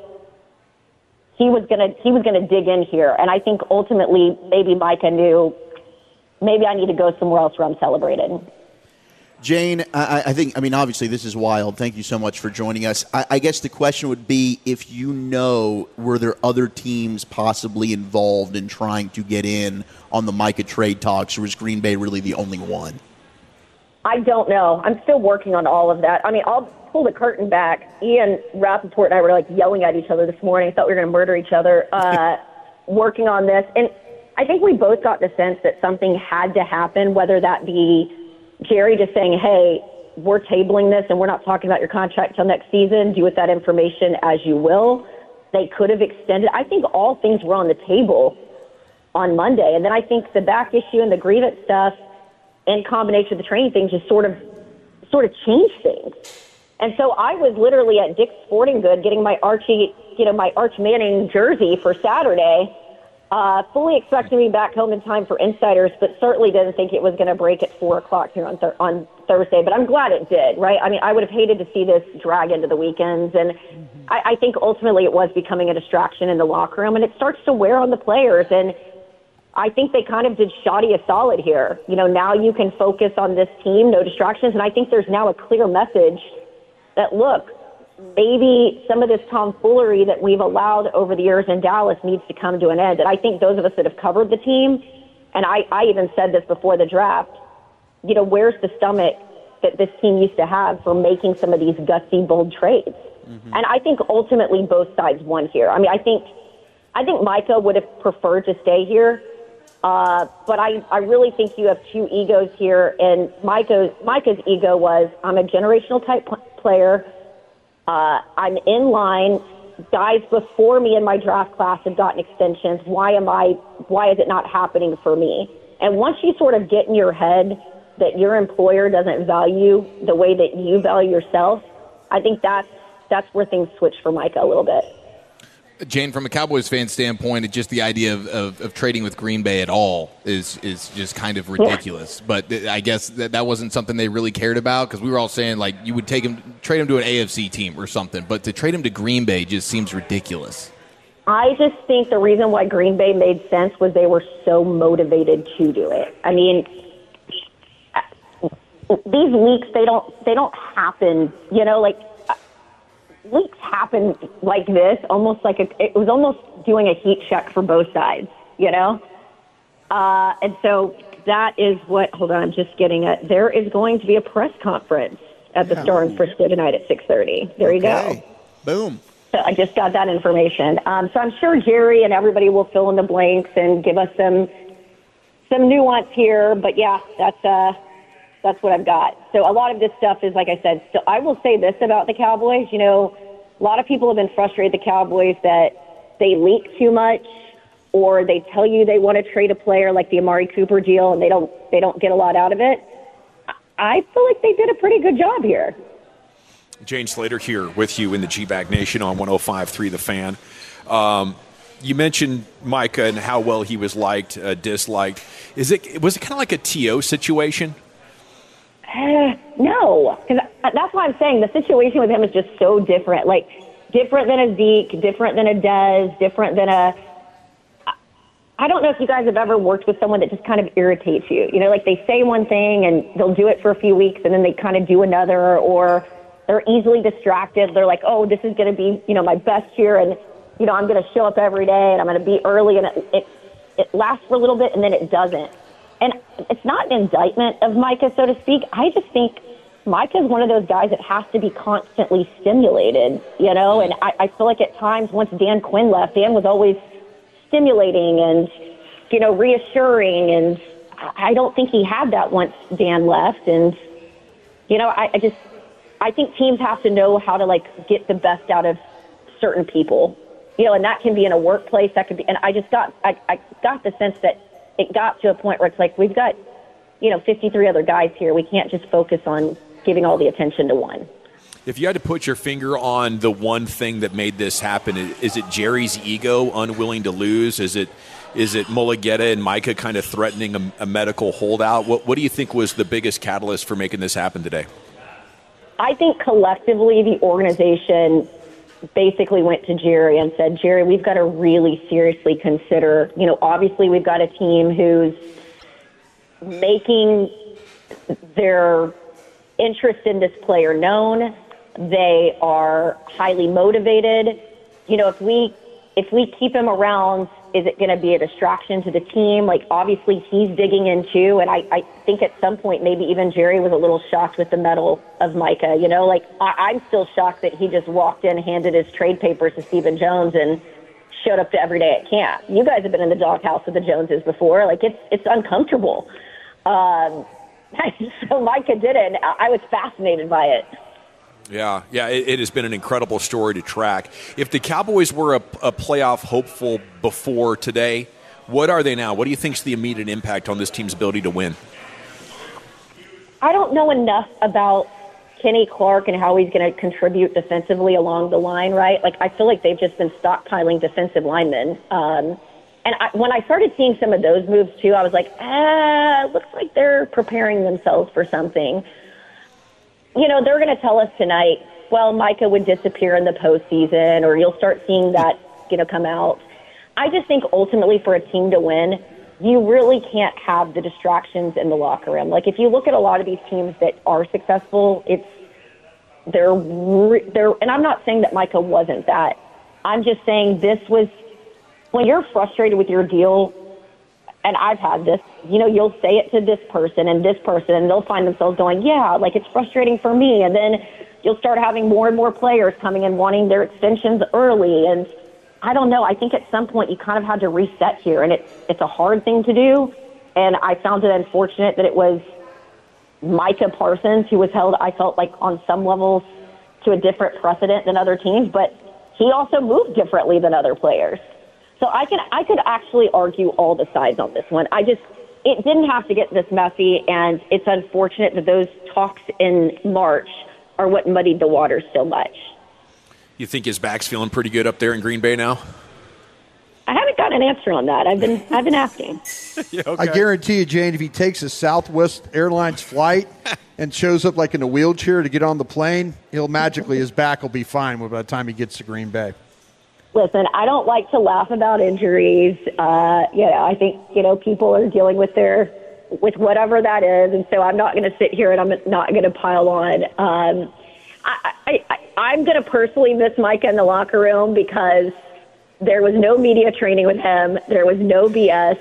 he was gonna he was gonna dig in here. And I think ultimately maybe Micah knew, maybe I need to go somewhere else where I'm celebrated. Jane, I, I think, I mean, obviously this is wild. Thank you so much for joining us. I, I guess the question would be, if you know, were there other teams possibly involved in trying to get in on the Micah trade talks, or was Green Bay really the only one? I don't know. I'm still working on all of that. I mean, I'll pull the curtain back. Ian Rappaport and I were like yelling at each other this morning. I thought we were going to murder each other uh, working on this. And I think we both got the sense that something had to happen, whether that be Jerry just saying, hey, we're tabling this and we're not talking about your contract until next season. Do with that information as you will. They could have extended. I think all things were on the table on Monday. And then I think the back issue and the grievance stuff in combination with the training thing just sort of sort of changed things. And so I was literally at Dick's Sporting Good getting my Archie, you know, my Arch Manning jersey for Saturday, uh, fully expecting to be back home in time for Insiders, but certainly didn't think it was going to break at four o'clock here on th- on Thursday. But I'm glad it did, right? I mean, I would have hated to see this drag into the weekends. And mm-hmm. I, I think ultimately it was becoming a distraction in the locker room, and it starts to wear on the players. And I think they kind of did Shoddy a solid here. You know, now you can focus on this team, no distractions. And I think there's now a clear message that, look, maybe some of this tomfoolery that we've allowed over the years in Dallas needs to come to an end. And I think those of us that have covered the team, and I, I even said this before the draft, you know, where's the stomach that this team used to have for making some of these gutsy, bold trades? Mm-hmm. And I think ultimately both sides won here. I mean, I think I think Micah would have preferred to stay here. Uh, but I, I really think you have two egos here, and Micah's, Micah's ego was, I'm a generational type p- player. Uh, I'm in line. Guys before me in my draft class have gotten extensions. Why am I? Why is it not happening for me? And once you sort of get in your head that your employer doesn't value the way that you value yourself, I think that's that's where things switch for Micah a little bit. Jane, from a Cowboys fan standpoint, it just the idea of, of, of trading with Green Bay at all is is just kind of ridiculous. Yeah. But th- I guess that, that wasn't something they really cared about, because we were all saying, like, you would take him, trade him to an A F C team or something. But to trade him to Green Bay just seems ridiculous. I just think the reason why Green Bay made sense was they were so motivated to do it. I mean, these leaks, they don't they don't happen, you know, like, leaks happen like this, almost like a, it was almost doing a heat check for both sides, you know? Uh, and so that is what, hold on, I'm just getting it. There is going to be a press conference at the yeah. Star in Frisco tonight at six thirty. There okay. you go. Boom. So I just got that information. Um, so I'm sure Jerry and everybody will fill in the blanks and give us some some nuance here. But, yeah, that's uh, that's what I've got. So a lot of this stuff is, like I said, still, I will say this about the Cowboys. You know, a lot of people have been frustrated with the Cowboys that they leak too much, or they tell you they want to trade a player like the Amari Cooper deal and they don't they don't get a lot out of it. I feel like they did a pretty good job here. Jane Slater here with you in the G-Bag Nation on one oh five point three The Fan. Um, you mentioned Micah and how well he was liked, uh, disliked. Is it was it kind of like a T O situation? Uh, no, because that's why I'm saying the situation with him is just so different. Like, different than a Zeke, different than a Dez, different than a... I don't know if you guys have ever worked with someone that just kind of irritates you. You know, like they say one thing and they'll do it for a few weeks and then they kind of do another, or they're easily distracted. They're like, oh, this is going to be, you know, my best year, and, you know, I'm going to show up every day and I'm going to be early, and it, it, it lasts for a little bit and then it doesn't. And it's not an indictment of Micah, so to speak. I just think Micah is one of those guys that has to be constantly stimulated, you know, and I, I feel like at times once Dan Quinn left, Dan was always stimulating and, you know, reassuring, and I don't think he had that once Dan left. And, you know, I, I just, I think teams have to know how to, like, get the best out of certain people, you know, and that can be in a workplace, that could be, and I just got, I, I got the sense that it got to a point where it's like, we've got, you know, fifty-three other guys here. We can't just focus on giving all the attention to one. If you had to put your finger on the one thing that made this happen, is it Jerry's ego, unwilling to lose? Is it is it Mulugeta and Micah kind of threatening a, a medical holdout? What, what do you think was the biggest catalyst for making this happen today? I think collectively the organization basically went to Jerry and said, Jerry, we've got to really seriously consider, you know, obviously we've got a team who's making their interest in this player known. They are highly motivated. You know, if we if we keep him around, is it going to be a distraction to the team? Like, obviously he's digging in too, and I, I think at some point maybe even Jerry was a little shocked with the medal of Micah. You know, like, I, I'm still shocked that he just walked in, handed his trade papers to Stephen Jones, and showed up to every day at camp. You guys have been in the doghouse with the Joneses before. Like, it's it's uncomfortable. Um, so Micah did it, and I was fascinated by it. Yeah, yeah, it, it has been an incredible story to track. If the Cowboys were a, a playoff hopeful before today, what are they now? What do you think is the immediate impact on this team's ability to win? I don't know enough about Kenny Clark and how he's going to contribute defensively along the line, right? Like, I feel like they've just been stockpiling defensive linemen. Um, and I, when I started seeing some of those moves, too, I was like, ah, it looks like they're preparing themselves for something. You know, they're going to tell us tonight, well, Micah would disappear in the postseason, or you'll start seeing that, you know, come out. I just think ultimately for a team to win, you really can't have the distractions in the locker room. Like, if you look at a lot of these teams that are successful, it's they're they're, and I'm not saying that Micah wasn't that. I'm just saying this was, when you're frustrated with your deal, and I've had this, you know, you'll say it to this person and this person, and they'll find themselves going, yeah, like, it's frustrating for me. And then you'll start having more and more players coming in wanting their extensions early. And I don't know. I think at some point you kind of had to reset here, and it's, it's a hard thing to do. And I found it unfortunate that it was Micah Parsons who was held, I felt like, on some levels to a different precedent than other teams, but he also moved differently than other players. So I can I could actually argue all the sides on this one. I just it didn't have to get this messy, and it's unfortunate that those talks in March are what muddied the waters so much. You think his back's feeling pretty good up there in Green Bay now? I haven't got an answer on that. I've been I've been asking. Yeah, okay. I guarantee you, Jane, if he takes a Southwest Airlines flight and shows up like in a wheelchair to get on the plane, he'll magically his back will be fine by the time he gets to Green Bay. Listen, I don't like to laugh about injuries. Uh, you know, I think, you know, people are dealing with their, with whatever that is. And so I'm not going to sit here and I'm not going to pile on. Um, I, I, I, I'm going to personally miss Micah in the locker room because there was no media training with him. There was no B S.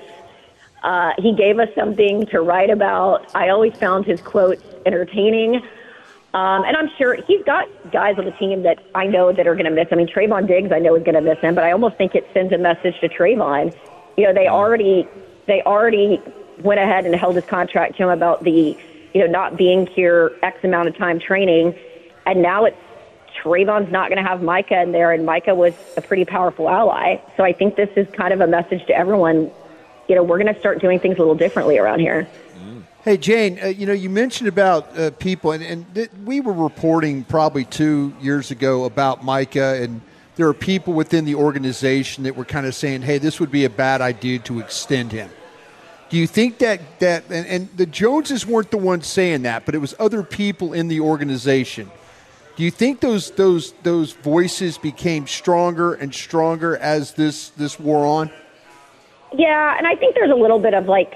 Uh, he gave us something to write about. I always found his quotes entertaining. Um, and I'm sure he's got guys on the team that I know that are going to miss. I mean, Trayvon Diggs I know is going to miss him, but I almost think it sends a message to Trayvon. You know, they already they already went ahead and held his contract to him about the, you know, not being here X amount of time training, and now it's Trayvon's not going to have Micah in there, and Micah was a pretty powerful ally. So I think this is kind of a message to everyone. You know, we're going to start doing things a little differently around here. Hey, Jane, uh, you know, you mentioned about uh, people, and, and th- we were reporting probably two years ago about Micah, and there are people within the organization that were kind of saying, hey, this would be a bad idea to extend him. Do you think that, that and, and the Joneses weren't the ones saying that, but it was other people in the organization. Do you think those those those voices became stronger and stronger as this, this wore on? Yeah, and I think there's a little bit of like,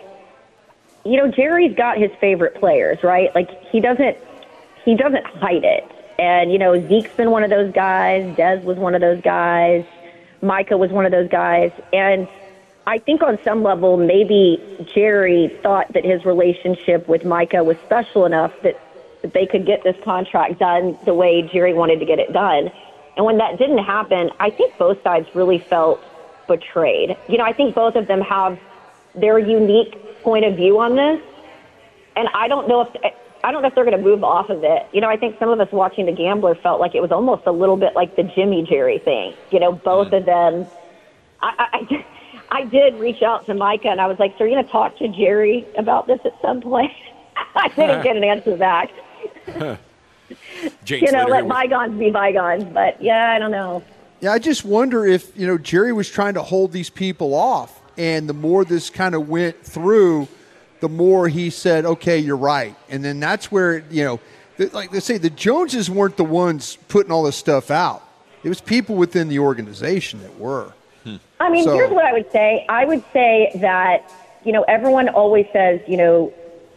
you know, Jerry's got his favorite players, right? Like he doesn't, he doesn't hide it. And, you know, Zeke's been one of those guys. Dez was one of those guys. Micah was one of those guys. And I think on some level, maybe Jerry thought that his relationship with Micah was special enough that, that they could get this contract done the way Jerry wanted to get it done. And when that didn't happen, I think both sides really felt betrayed. You know, I think both of them have their unique point of view on this, and I don't know if I don't know if they're going to move off of it. You know, I think some of us watching The Gambler felt like it was almost a little bit like the Jimmy Jerry thing. You know, both of them. I, I, I did reach out to Micah, and I was like, "So, are you going to talk to Jerry about this at some point?" I didn't get an answer back. You know, let bygones be bygones. But yeah, I don't know. Yeah, I just wonder if, you know, Jerry was trying to hold these people off. And the more this kind of went through, the more he said, okay, you're right. And then that's where, you know, like they say, the Joneses weren't the ones putting all this stuff out. It was people within the organization that were. Hmm. I mean, so, here's what I would say. I would say that, you know, everyone always says, you know,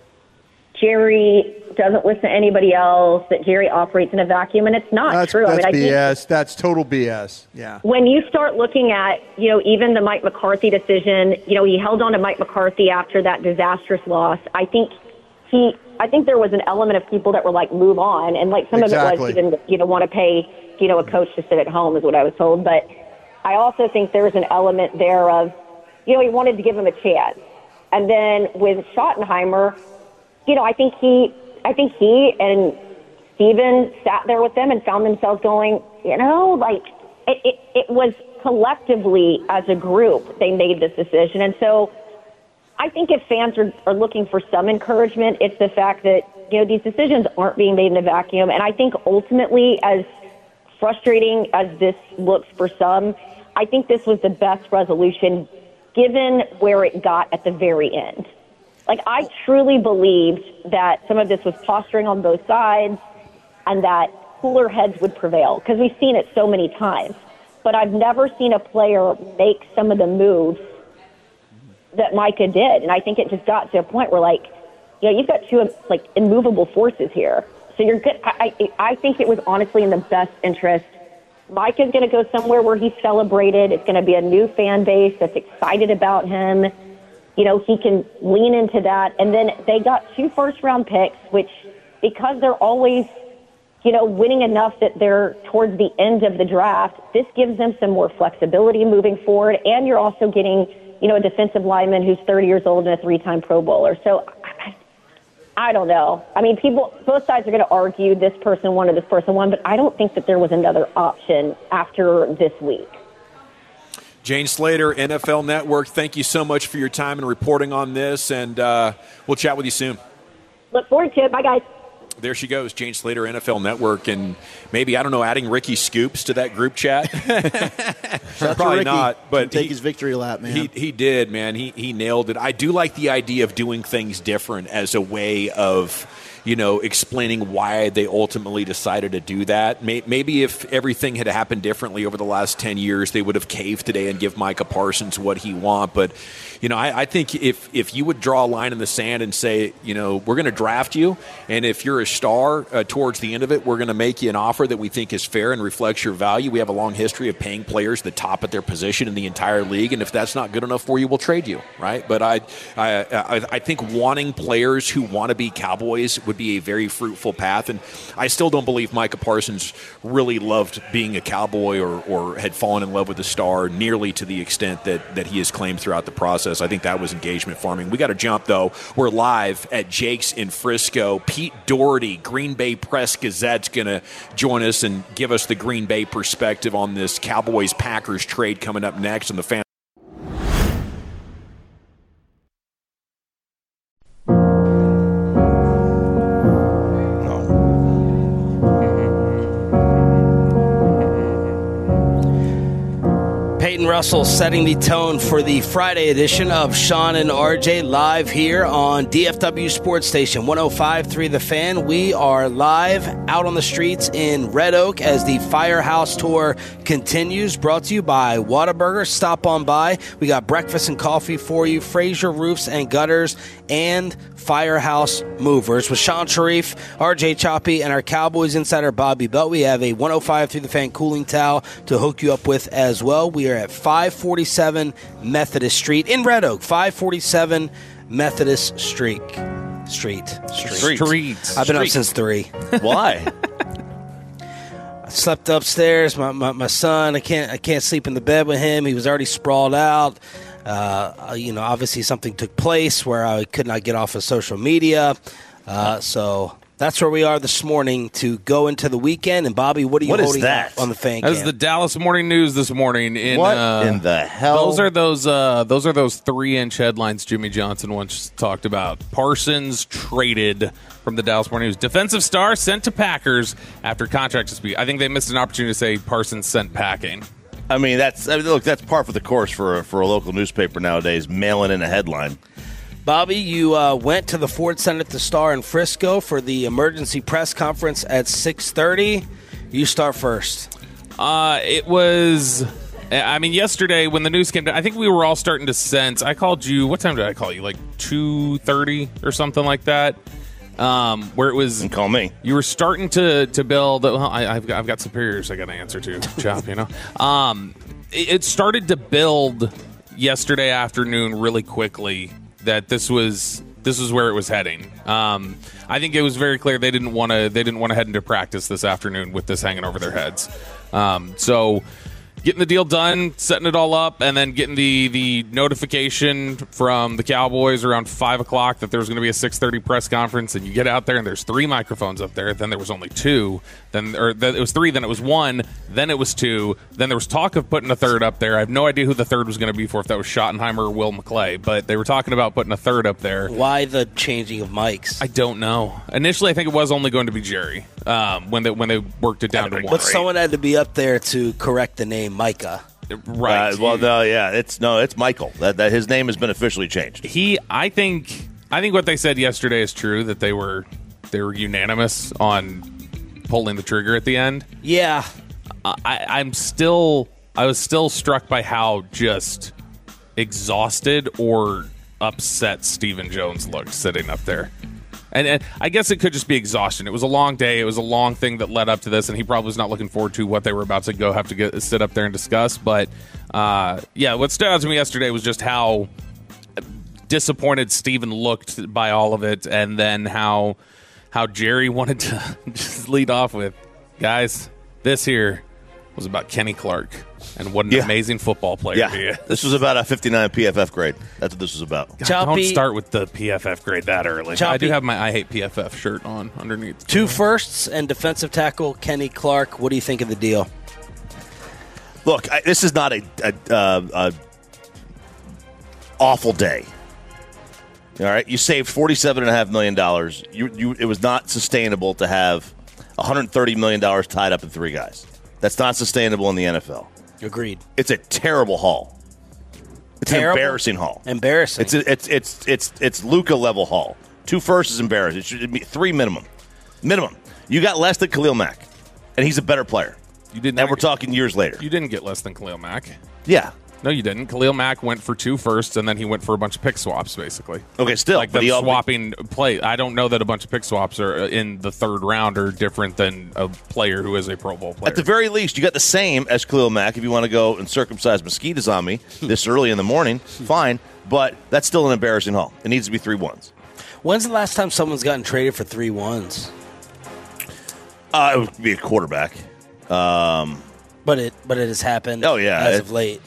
Jerry doesn't listen to anybody else, that Jerry operates in a vacuum, and it's not that's, true. That's I mean, B S. I think that's total B S. Yeah. When you start looking at, you know, even the Mike McCarthy decision, you know, he held on to Mike McCarthy after that disastrous loss. I think he, I think there was an element of people that were like, move on, and like some exactly. of it was he didn't, you know, want to pay, you know, a coach to sit at home is what I was told. But I also think there was an element there of, you know, he wanted to give him a chance, and then with Schottenheimer, you know, I think he. I think he and Steven sat there with them and found themselves going, you know, like it, it, it was collectively as a group they made this decision. And so I think if fans are, are looking for some encouragement, it's the fact that, you know, these decisions aren't being made in a vacuum. And I think ultimately, as frustrating as this looks for some, I think this was the best resolution given where it got at the very end. Like, I truly believed that some of this was posturing on both sides and that cooler heads would prevail because we've seen it so many times. But I've never seen a player make some of the moves that Micah did. And I think it just got to a point where, like, you know, you've got two, like, immovable forces here. So you're good. I, I, I think it was honestly in the best interest. Micah's going to go somewhere where he's celebrated. It's going to be a new fan base that's excited about him. You know, he can lean into that. And then they got two first-round picks, which, because they're always, you know, winning enough that they're towards the end of the draft, this gives them some more flexibility moving forward. And you're also getting, you know, a defensive lineman who's thirty years old and a three-time Pro Bowler. So I don't know. I mean, people, both sides are going to argue this person won or this person won, but I don't think that there was another option after this week. Jane Slater, N F L Network, thank you so much for your time and reporting on this, and uh, we'll chat with you soon. Look forward to it. Bye, guys. There she goes, Jane Slater, N F L Network, and maybe, I don't know, adding Ricky Scoops to that group chat. Probably not, but take he, his victory lap, man. He he did, man. He he nailed it. I do like the idea of doing things different as a way of, you know, explaining why they ultimately decided to do that. Maybe if everything had happened differently over the last ten years, they would have caved today and give Micah Parsons what he want. But, you know, I, I think if, if you would draw a line in the sand and say, you know, we're going to draft you, and if you're a star uh, towards the end of it, we're going to make you an offer that we think is fair and reflects your value. We have a long history of paying players the top at their position in the entire league, and if that's not good enough for you, we'll trade you, right? But I, I, I, I think wanting players who want to be Cowboys would be a very fruitful path, and I still don't believe Micah Parsons really loved being a Cowboy or, or had fallen in love with the star nearly to the extent that, that he has claimed throughout the process. I think that was engagement farming. We got to jump, though. We're live at Jake's in Frisco. Pete Doherty, Green Bay Press-Gazette's going to join us and give us the Green Bay perspective on this Cowboys-Packers trade coming up next on the Fan. Peyton Russell setting the tone for the Friday edition of Sean and R J live here on D F W Sports Station one oh five point three The Fan. We are live out on the streets in Red Oak as the Firehouse Tour continues, brought to you by Whataburger. Stop on by. We got breakfast and coffee for you, Fraser Roofs and Gutters, and Firehouse Movers. With Sean Sharif, R J Choppy, and our Cowboys insider Bobby Belt, we have a one oh five point three The Fan cooling towel to hook you up with as well. We are at five forty-seven Methodist Street in Red Oak. five forty-seven Methodist Street. Street. Street. Street. I've been Street. up since three. Why? I slept upstairs. My, my my son, I can't I can't sleep in the bed with him. He was already sprawled out. Uh, you know, obviously something took place where I could not get off of social media. Uh, so that's where we are this morning to go into the weekend. And Bobby, what are you What is holding that? up on the fan That cam? was the Dallas Morning News this morning. In, What uh, in the hell? Those are those. Uh, those are those three-inch headlines Jimmy Johnson once talked about. Parsons traded from the Dallas Morning News. Defensive star sent to Packers after contract dispute. I think they missed an opportunity to say Parsons sent packing. I mean, that's I mean, look. That's par for the course for a, for a local newspaper nowadays, mailing in a headline. Bobby, you uh, went to the Ford Center at the Star in Frisco for the emergency press conference at six thirty. You start first. Uh, it was. I mean, yesterday when the news came down, I think we were all starting to sense. I called you. What time did I call you? Like two thirty or something like that. Um, where it was. And call me. You were starting to to build. Well, I, I've got, I've got superiors I got to answer to. Chop, you know. Um, it, it started to build yesterday afternoon really quickly that this was this was where it was heading. Um, I think it was very clear they didn't want to they didn't want to head into practice this afternoon with this hanging over their heads. Um, so. Getting the deal done, setting it all up, and then getting the, the notification from the Cowboys around five o'clock that there was going to be a six thirty press conference, and you get out there, and there's three microphones up there. Then there was only two. Then or th- it was three, then it was one, then it was two. Then there was talk of putting a third up there. I have no idea who the third was going to be for, if that was Schottenheimer or Will McClay, but they were talking about putting a third up there. Why the changing of mics? I don't know. Initially, I think it was only going to be Jerry um, when, they, when they worked it down to one. But someone had to be up there to correct the name Micah. Right. Uh, well, no, yeah, it's no, it's Michael. That, that his name has been officially changed. He, I think, I think what they said yesterday is true. That they were, they were unanimous on pulling the trigger at the end. Yeah, I, I'm still, I was still struck by how just exhausted or upset Stephen Jones looked sitting up there. And, and I guess it could just be exhaustion. It was a long day. It was a long thing that led up to this, and he probably was not looking forward to what they were about to go have to get, sit up there and discuss. But, uh, yeah, what stood out to me yesterday was just how disappointed Stephen looked by all of it, and then how how Jerry wanted to just lead off with, guys, this here was about Kenny Clark. And what an Yeah. amazing football player Yeah, he is. this was about a fifty-nine P F F grade. That's what this was about. God, don't start with the P F F grade that early. Choppy. I do have my I hate P F F shirt on underneath. Two firsts and defensive tackle Kenny Clark. What do you think of the deal? Look, I, this is not a, a, uh, a awful day. All right, you saved forty-seven point five million dollars. You, you, it was not sustainable to have one hundred thirty million dollars tied up in three guys. That's not sustainable in the N F L. Agreed. It's a terrible haul. It's Terrible? an embarrassing haul. Embarrassing. It's a, it's it's it's it's Luka level haul. Two firsts is embarrassing. It should be three minimum. Minimum. You got less than Khalil Mack, and he's a better player. You didn't. And we're talking years later. You didn't get less than Khalil Mack. Yeah. No, you didn't. Khalil Mack went for two firsts, and then he went for a bunch of pick swaps, basically. Okay, still. Like but them he all- swapping play. I don't know that a bunch of pick swaps are uh, in the third round are different than a player who is a Pro Bowl player. At the very least, you got the same as Khalil Mack. If you want to go and circumcise mosquitoes on me this early in the morning, fine. But that's still an embarrassing haul. It needs to be three ones. When's the last time someone's gotten traded for three ones? Uh, it would be a quarterback. Um, But it but it has happened. Oh, yeah. as It- of late.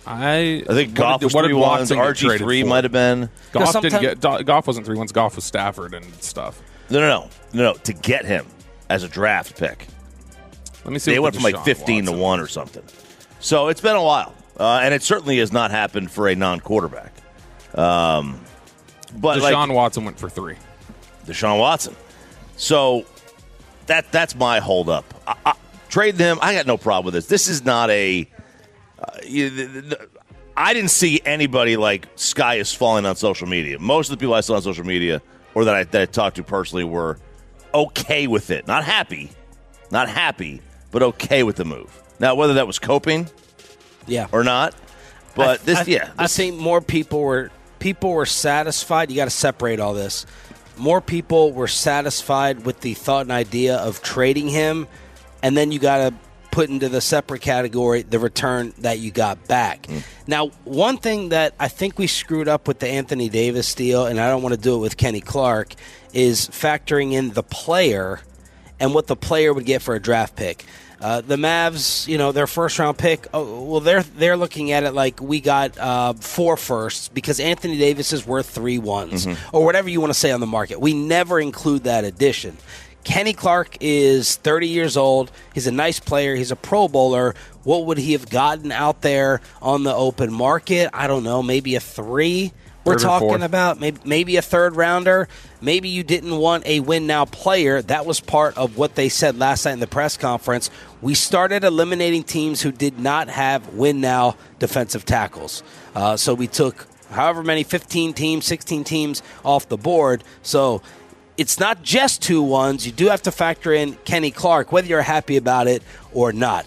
I I think what Goff did- was what did three ones. Watson get R G traded three for? might have been. Goff sometime- didn't get. Do- Goff wasn't three ones. Goff was Stafford and stuff. No, no, no, no, no. To get him as a draft pick, Let me see. they what went the from like Deshaun fifteen Watson to one or something. So it's been a while, uh, and it certainly has not happened for a non-quarterback. Um, but Deshaun like, Watson went for three. Deshaun Watson. So that that's my holdup. I, I, trade them. I got no problem with this. This is not a. Uh, you, the, the, I didn't see anybody like sky is falling on social media. Most of the people I saw on social media or that I, that I talked to personally were okay with it. Not happy, not happy, but okay with the move. Now, whether that was coping, yeah, or not, but I, this, I, yeah, I this, think more people were people were satisfied. You got to separate all this. More people were satisfied with the thought and idea of trading him, and then you got to put into the separate category the return that you got back. Mm. Now, one thing that I think we screwed up with the Anthony Davis deal, and I don't want to do it with Kenny Clark, is factoring in the player and what the player would get for a draft pick. Uh, the Mavs, you know, their first-round pick, oh, well, they're they're looking at it like we got uh, four firsts because Anthony Davis is worth three ones, mm-hmm. or whatever you want to say on the market. We never include that addition. Kenny Clark is thirty years old. He's a nice player. He's a Pro Bowler. What would he have gotten out there on the open market? I don't know. Maybe a three. We're Third or talking fourth. about maybe, maybe a third rounder. Maybe you didn't want a win now player. That was part of what they said last night in the press conference. We started eliminating teams who did not have win now defensive tackles. Uh, so we took however many, fifteen teams, sixteen teams off the board. So it's not just two ones. You do have to factor in Kenny Clark, whether you're happy about it or not.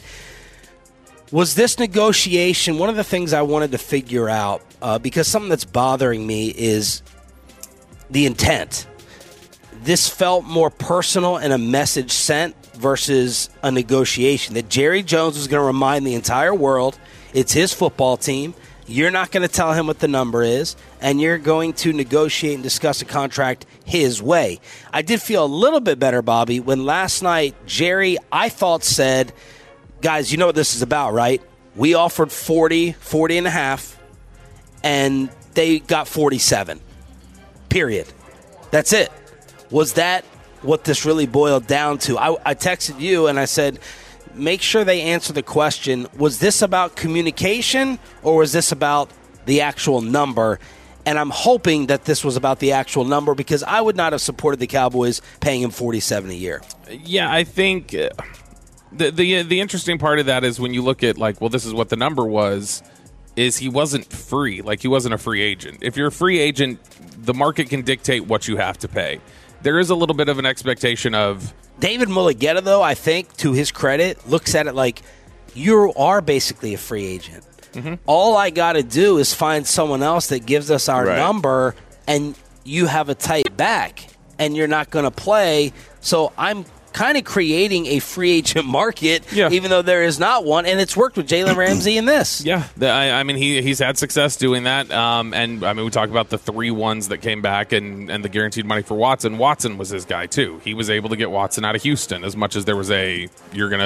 Was this negotiation one of the things I wanted to figure out? Uh, because something that's bothering me is the intent. This felt more personal and a message sent versus a negotiation. That Jerry Jones was going to remind the entire world it's his football team. You're not going to tell him what the number is, and you're going to negotiate and discuss a contract his way. I did feel a little bit better, Bobby, when last night Jerry, I thought, said, guys, you know what this is about, right? We offered forty, forty and a half, and they got forty-seven. Period. That's it. Was that what this really boiled down to? I, I texted you and I said, make sure they answer the question, was this about communication or was this about the actual number? And I'm hoping that this was about the actual number because I would not have supported the Cowboys paying him forty-seven a year. Yeah, I think uh, the the the interesting part of that is when you look at like, well, this is what the number was, is he wasn't free. Like he wasn't a free agent. If you're a free agent, the market can dictate what you have to pay. There is a little bit of an expectation of David Mulligetta, though, I think, to his credit, looks at it like you are basically a free agent. Mm-hmm. All I got to do is find someone else that gives us our Right. number, and you have a tight back, and you're not going to play. So I'm kind of creating a free agent market, Yeah. even though there is not one, and it's worked with Jalen Ramsey in this. Yeah, the, I, I mean, he he's had success doing that. Um, and, I mean, we talk about the three ones that came back and, and the guaranteed money for Watson. Watson was his guy, too. He was able to get Watson out of Houston as much as there was a, you're going to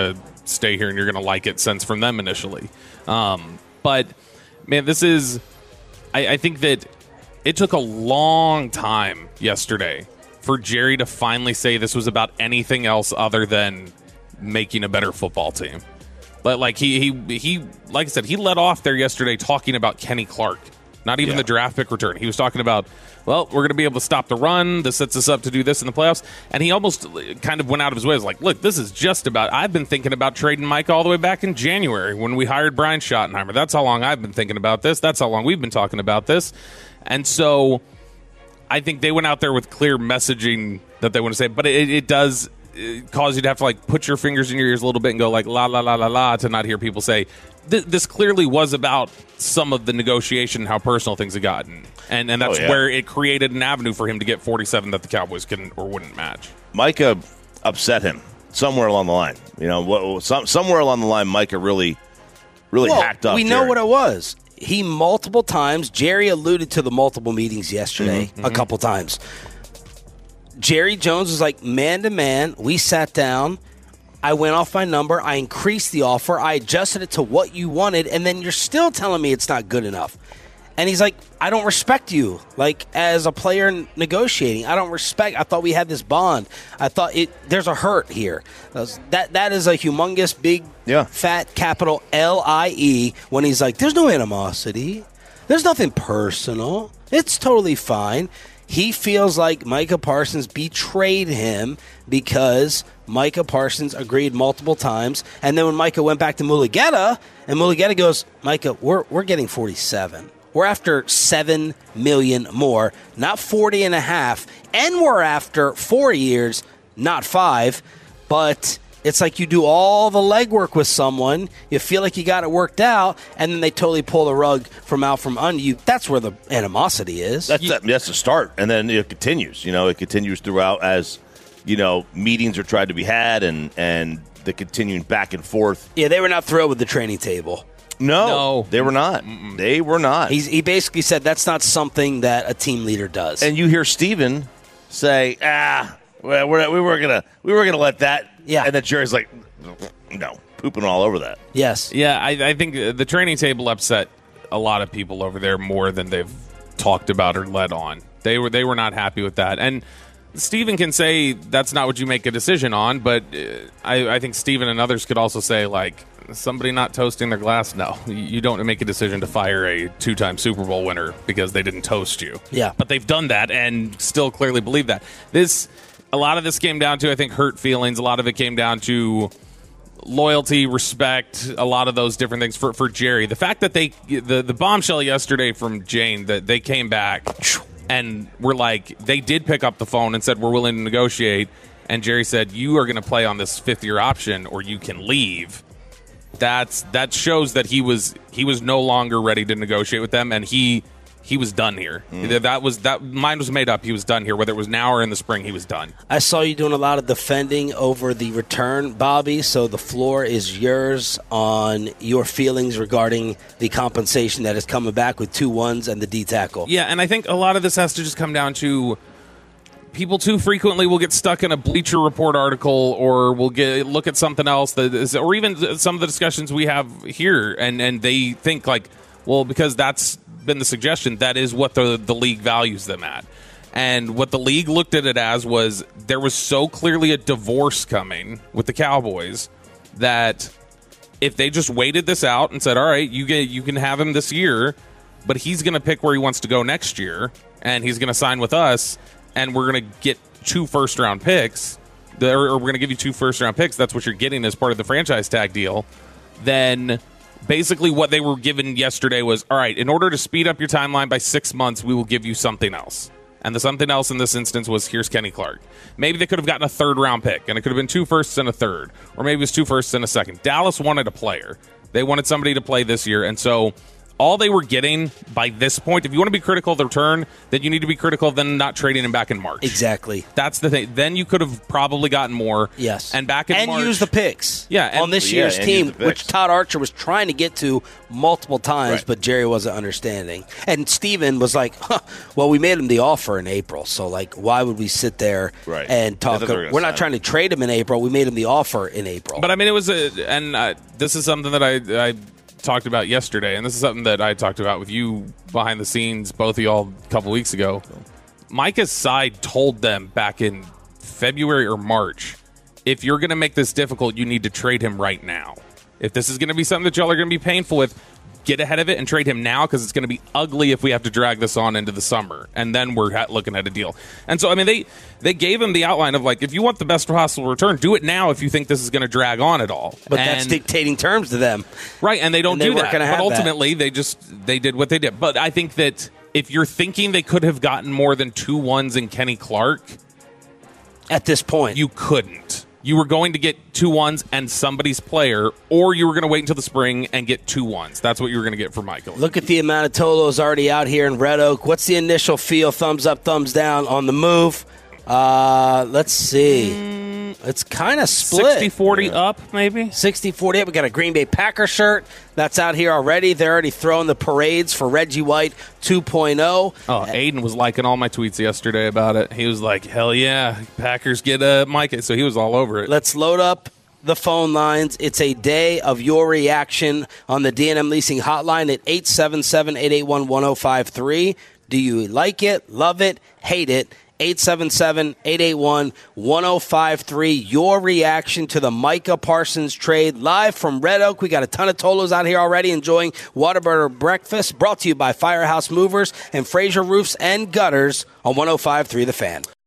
stay here and you're going to like it sense from them initially. Um, but, man, this is I, – I think that it took a long time yesterday for Jerry to finally say this was about anything else other than making a better football team. But, like, he, he, he like I said, he let off there yesterday talking about Kenny Clark, not even Yeah. the draft pick return. He was talking about, well, we're going to be able to stop the run. This sets us up to do this in the playoffs. And he almost kind of went out of his way. He was like, look, this is just about – I've been thinking about trading Mike all the way back in January when we hired Brian Schottenheimer. That's how long I've been thinking about this. That's how long we've been talking about this. And so I think they went out there with clear messaging that they want to say. But it, it does – cause you to have to like put your fingers in your ears a little bit and go like la la la la la to not hear people say th- this clearly was about some of the negotiation, how personal things have gotten, and and that's Oh, yeah. where it created an avenue for him to get forty-seven that the Cowboys couldn't or wouldn't match. Micah upset him somewhere along the line. You know, what, some, somewhere along the line, Micah really, really Well, hacked up. we know Jerry. what it was. He multiple times, Jerry alluded to the multiple meetings yesterday Mhm, a mhm. couple times. Jerry Jones was like, man to man, we sat down. I went off my number. I increased the offer. I adjusted it to what you wanted. And then you're still telling me it's not good enough. And he's like, I don't respect you, like, as a player negotiating. I don't respect. I thought we had this bond. I thought it. There's a hurt here. That That is a humongous, big, yeah. fat capital L I E when he's like, there's no animosity. There's nothing personal. It's totally fine. He feels like Micah Parsons betrayed him because Micah Parsons agreed multiple times. And then when Micah went back to Mulugeta, and Mulugeta goes, Micah, we're, we're getting forty-seven. We're after seven million dollars more, not forty and a half. And we're after four years, not five. But it's like you do all the legwork with someone, you feel like you got it worked out, and then they totally pull the rug from out from under you. That's where the animosity is. That's that, that's the start, and then it continues. You know, it continues throughout as you know meetings are tried to be had, and and the continuing back and forth. Yeah, they were not thrilled with the training table. No, No. they were not. They were not. He's, he basically said that's not something that a team leader does. And you hear Steven say, "Ah, well, we're, we were gonna we were gonna let that." Yeah, and then Jerry's like, "No, pooping all over that." Yes. Yeah, I, I think the training table upset a lot of people over there more than they've talked about or led on. They were they were not happy with that. And Steven can say that's not what you make a decision on, but uh, I, I think Steven and others could also say, like, somebody not toasting their glass? No, you don't make a decision to fire a two-time Super Bowl winner because they didn't toast you. Yeah. But they've done that and still clearly believe that. This, a lot of this came down to, I think, hurt feelings. A lot of it came down to loyalty, respect, a lot of those different things for, for Jerry. The fact that they, the, the bombshell yesterday from Jane, that they came back and were like, they did pick up the phone and said, we're willing to negotiate. And Jerry said, you are going to play on this fifth-year option or you can leave. That's that shows that he was he was no longer ready to negotiate with them, and he he was done here. Mm. That was that mind was made up. He was done here. Whether it was now or in the spring, he was done. I saw you doing a lot of defending over the return, Bobby, so the floor is yours on your feelings regarding the compensation that is coming back with two ones and the D tackle. Yeah, and I think a lot of this has to just come down to people too frequently will get stuck in a Bleacher Report article or will get look at something else that is, or even some of the discussions we have here, and, and they think like, well, because that's been the suggestion, that is what the the league values them at. And what the league looked at it as was there was so clearly a divorce coming with the Cowboys that if they just waited this out and said, all right, you get you can have him this year, but he's going to pick where he wants to go next year, and he's going to sign with us, and we're going to get two first-round picks, or we're going to give you two first-round picks, that's what you're getting as part of the franchise tag deal, then basically what they were given yesterday was, all right, in order to speed up your timeline by six months, we will give you something else. And the something else in this instance was, here's Kenny Clark. Maybe they could have gotten a third-round pick, and it could have been two firsts and a third, or maybe it was two firsts and a second. Dallas wanted a player. They wanted somebody to play this year, and so all they were getting by this point, if you want to be critical of the return, then you need to be critical of them not trading him back in March. Exactly. That's the thing. Then you could have probably gotten more. Yes. And back in and March. use the picks. Yeah. And, on this yeah, year's and team, use the which picks. Todd Archer was trying to get to multiple times, Right. but Jerry wasn't understanding. And Steven was like, huh, well, we made him the offer in April, so like, why would we sit there Right. and talk? I thought they were gonna We're sign not trying to trade him in April. We made him the offer in April. But I mean, it was a, and uh, this is something that I, I talked about yesterday, and this is something that I talked about with you behind the scenes, both of y'all, a couple weeks ago. Micah's side told them back in February or March, if you're going to make this difficult, you need to trade him right now. If this is going to be something that y'all are going to be painful with, get ahead of it and trade him now, because it's going to be ugly if we have to drag this on into the summer, and then we're ha- looking at a deal. And so, I mean, they they gave him the outline of, like, if you want the best possible return, do it now if you think this is going to drag on at all. But and, that's dictating terms to them. Right, and they don't And they do weren't that. gonna But have ultimately, they just they did what they did. But I think that if you're thinking they could have gotten more than two ones in Kenny Clark, at this point, you couldn't. You were going to get two ones and somebody's player, or you were going to wait until the spring and get two ones. That's what you were going to get for Michael. Look at the amount of Tolos already out here in Red Oak. What's the initial feel? Thumbs up, thumbs down on the move. Uh, let's see. It's kind of split. sixty forty up, maybe? sixty forty up. We got a Green Bay Packer shirt that's out here already. They're already throwing the parades for Reggie White two point oh. Oh, Aiden was liking all my tweets yesterday about it. He was like, hell yeah, Packers get a Micah. So he was all over it. Let's load up the phone lines. It's a day of your reaction on the D and M Leasing Hotline at eight seven seven, eight eight one, one oh five three. Do you like it, love it, hate it? eight seven seven, eight eight one, one oh five three. Your reaction to the Micah Parsons trade live from Red Oak. We got a ton of Tolos out here already enjoying Whataburger breakfast, brought to you by Firehouse Movers and Fraser Roofs and Gutters on one oh five three The Fan.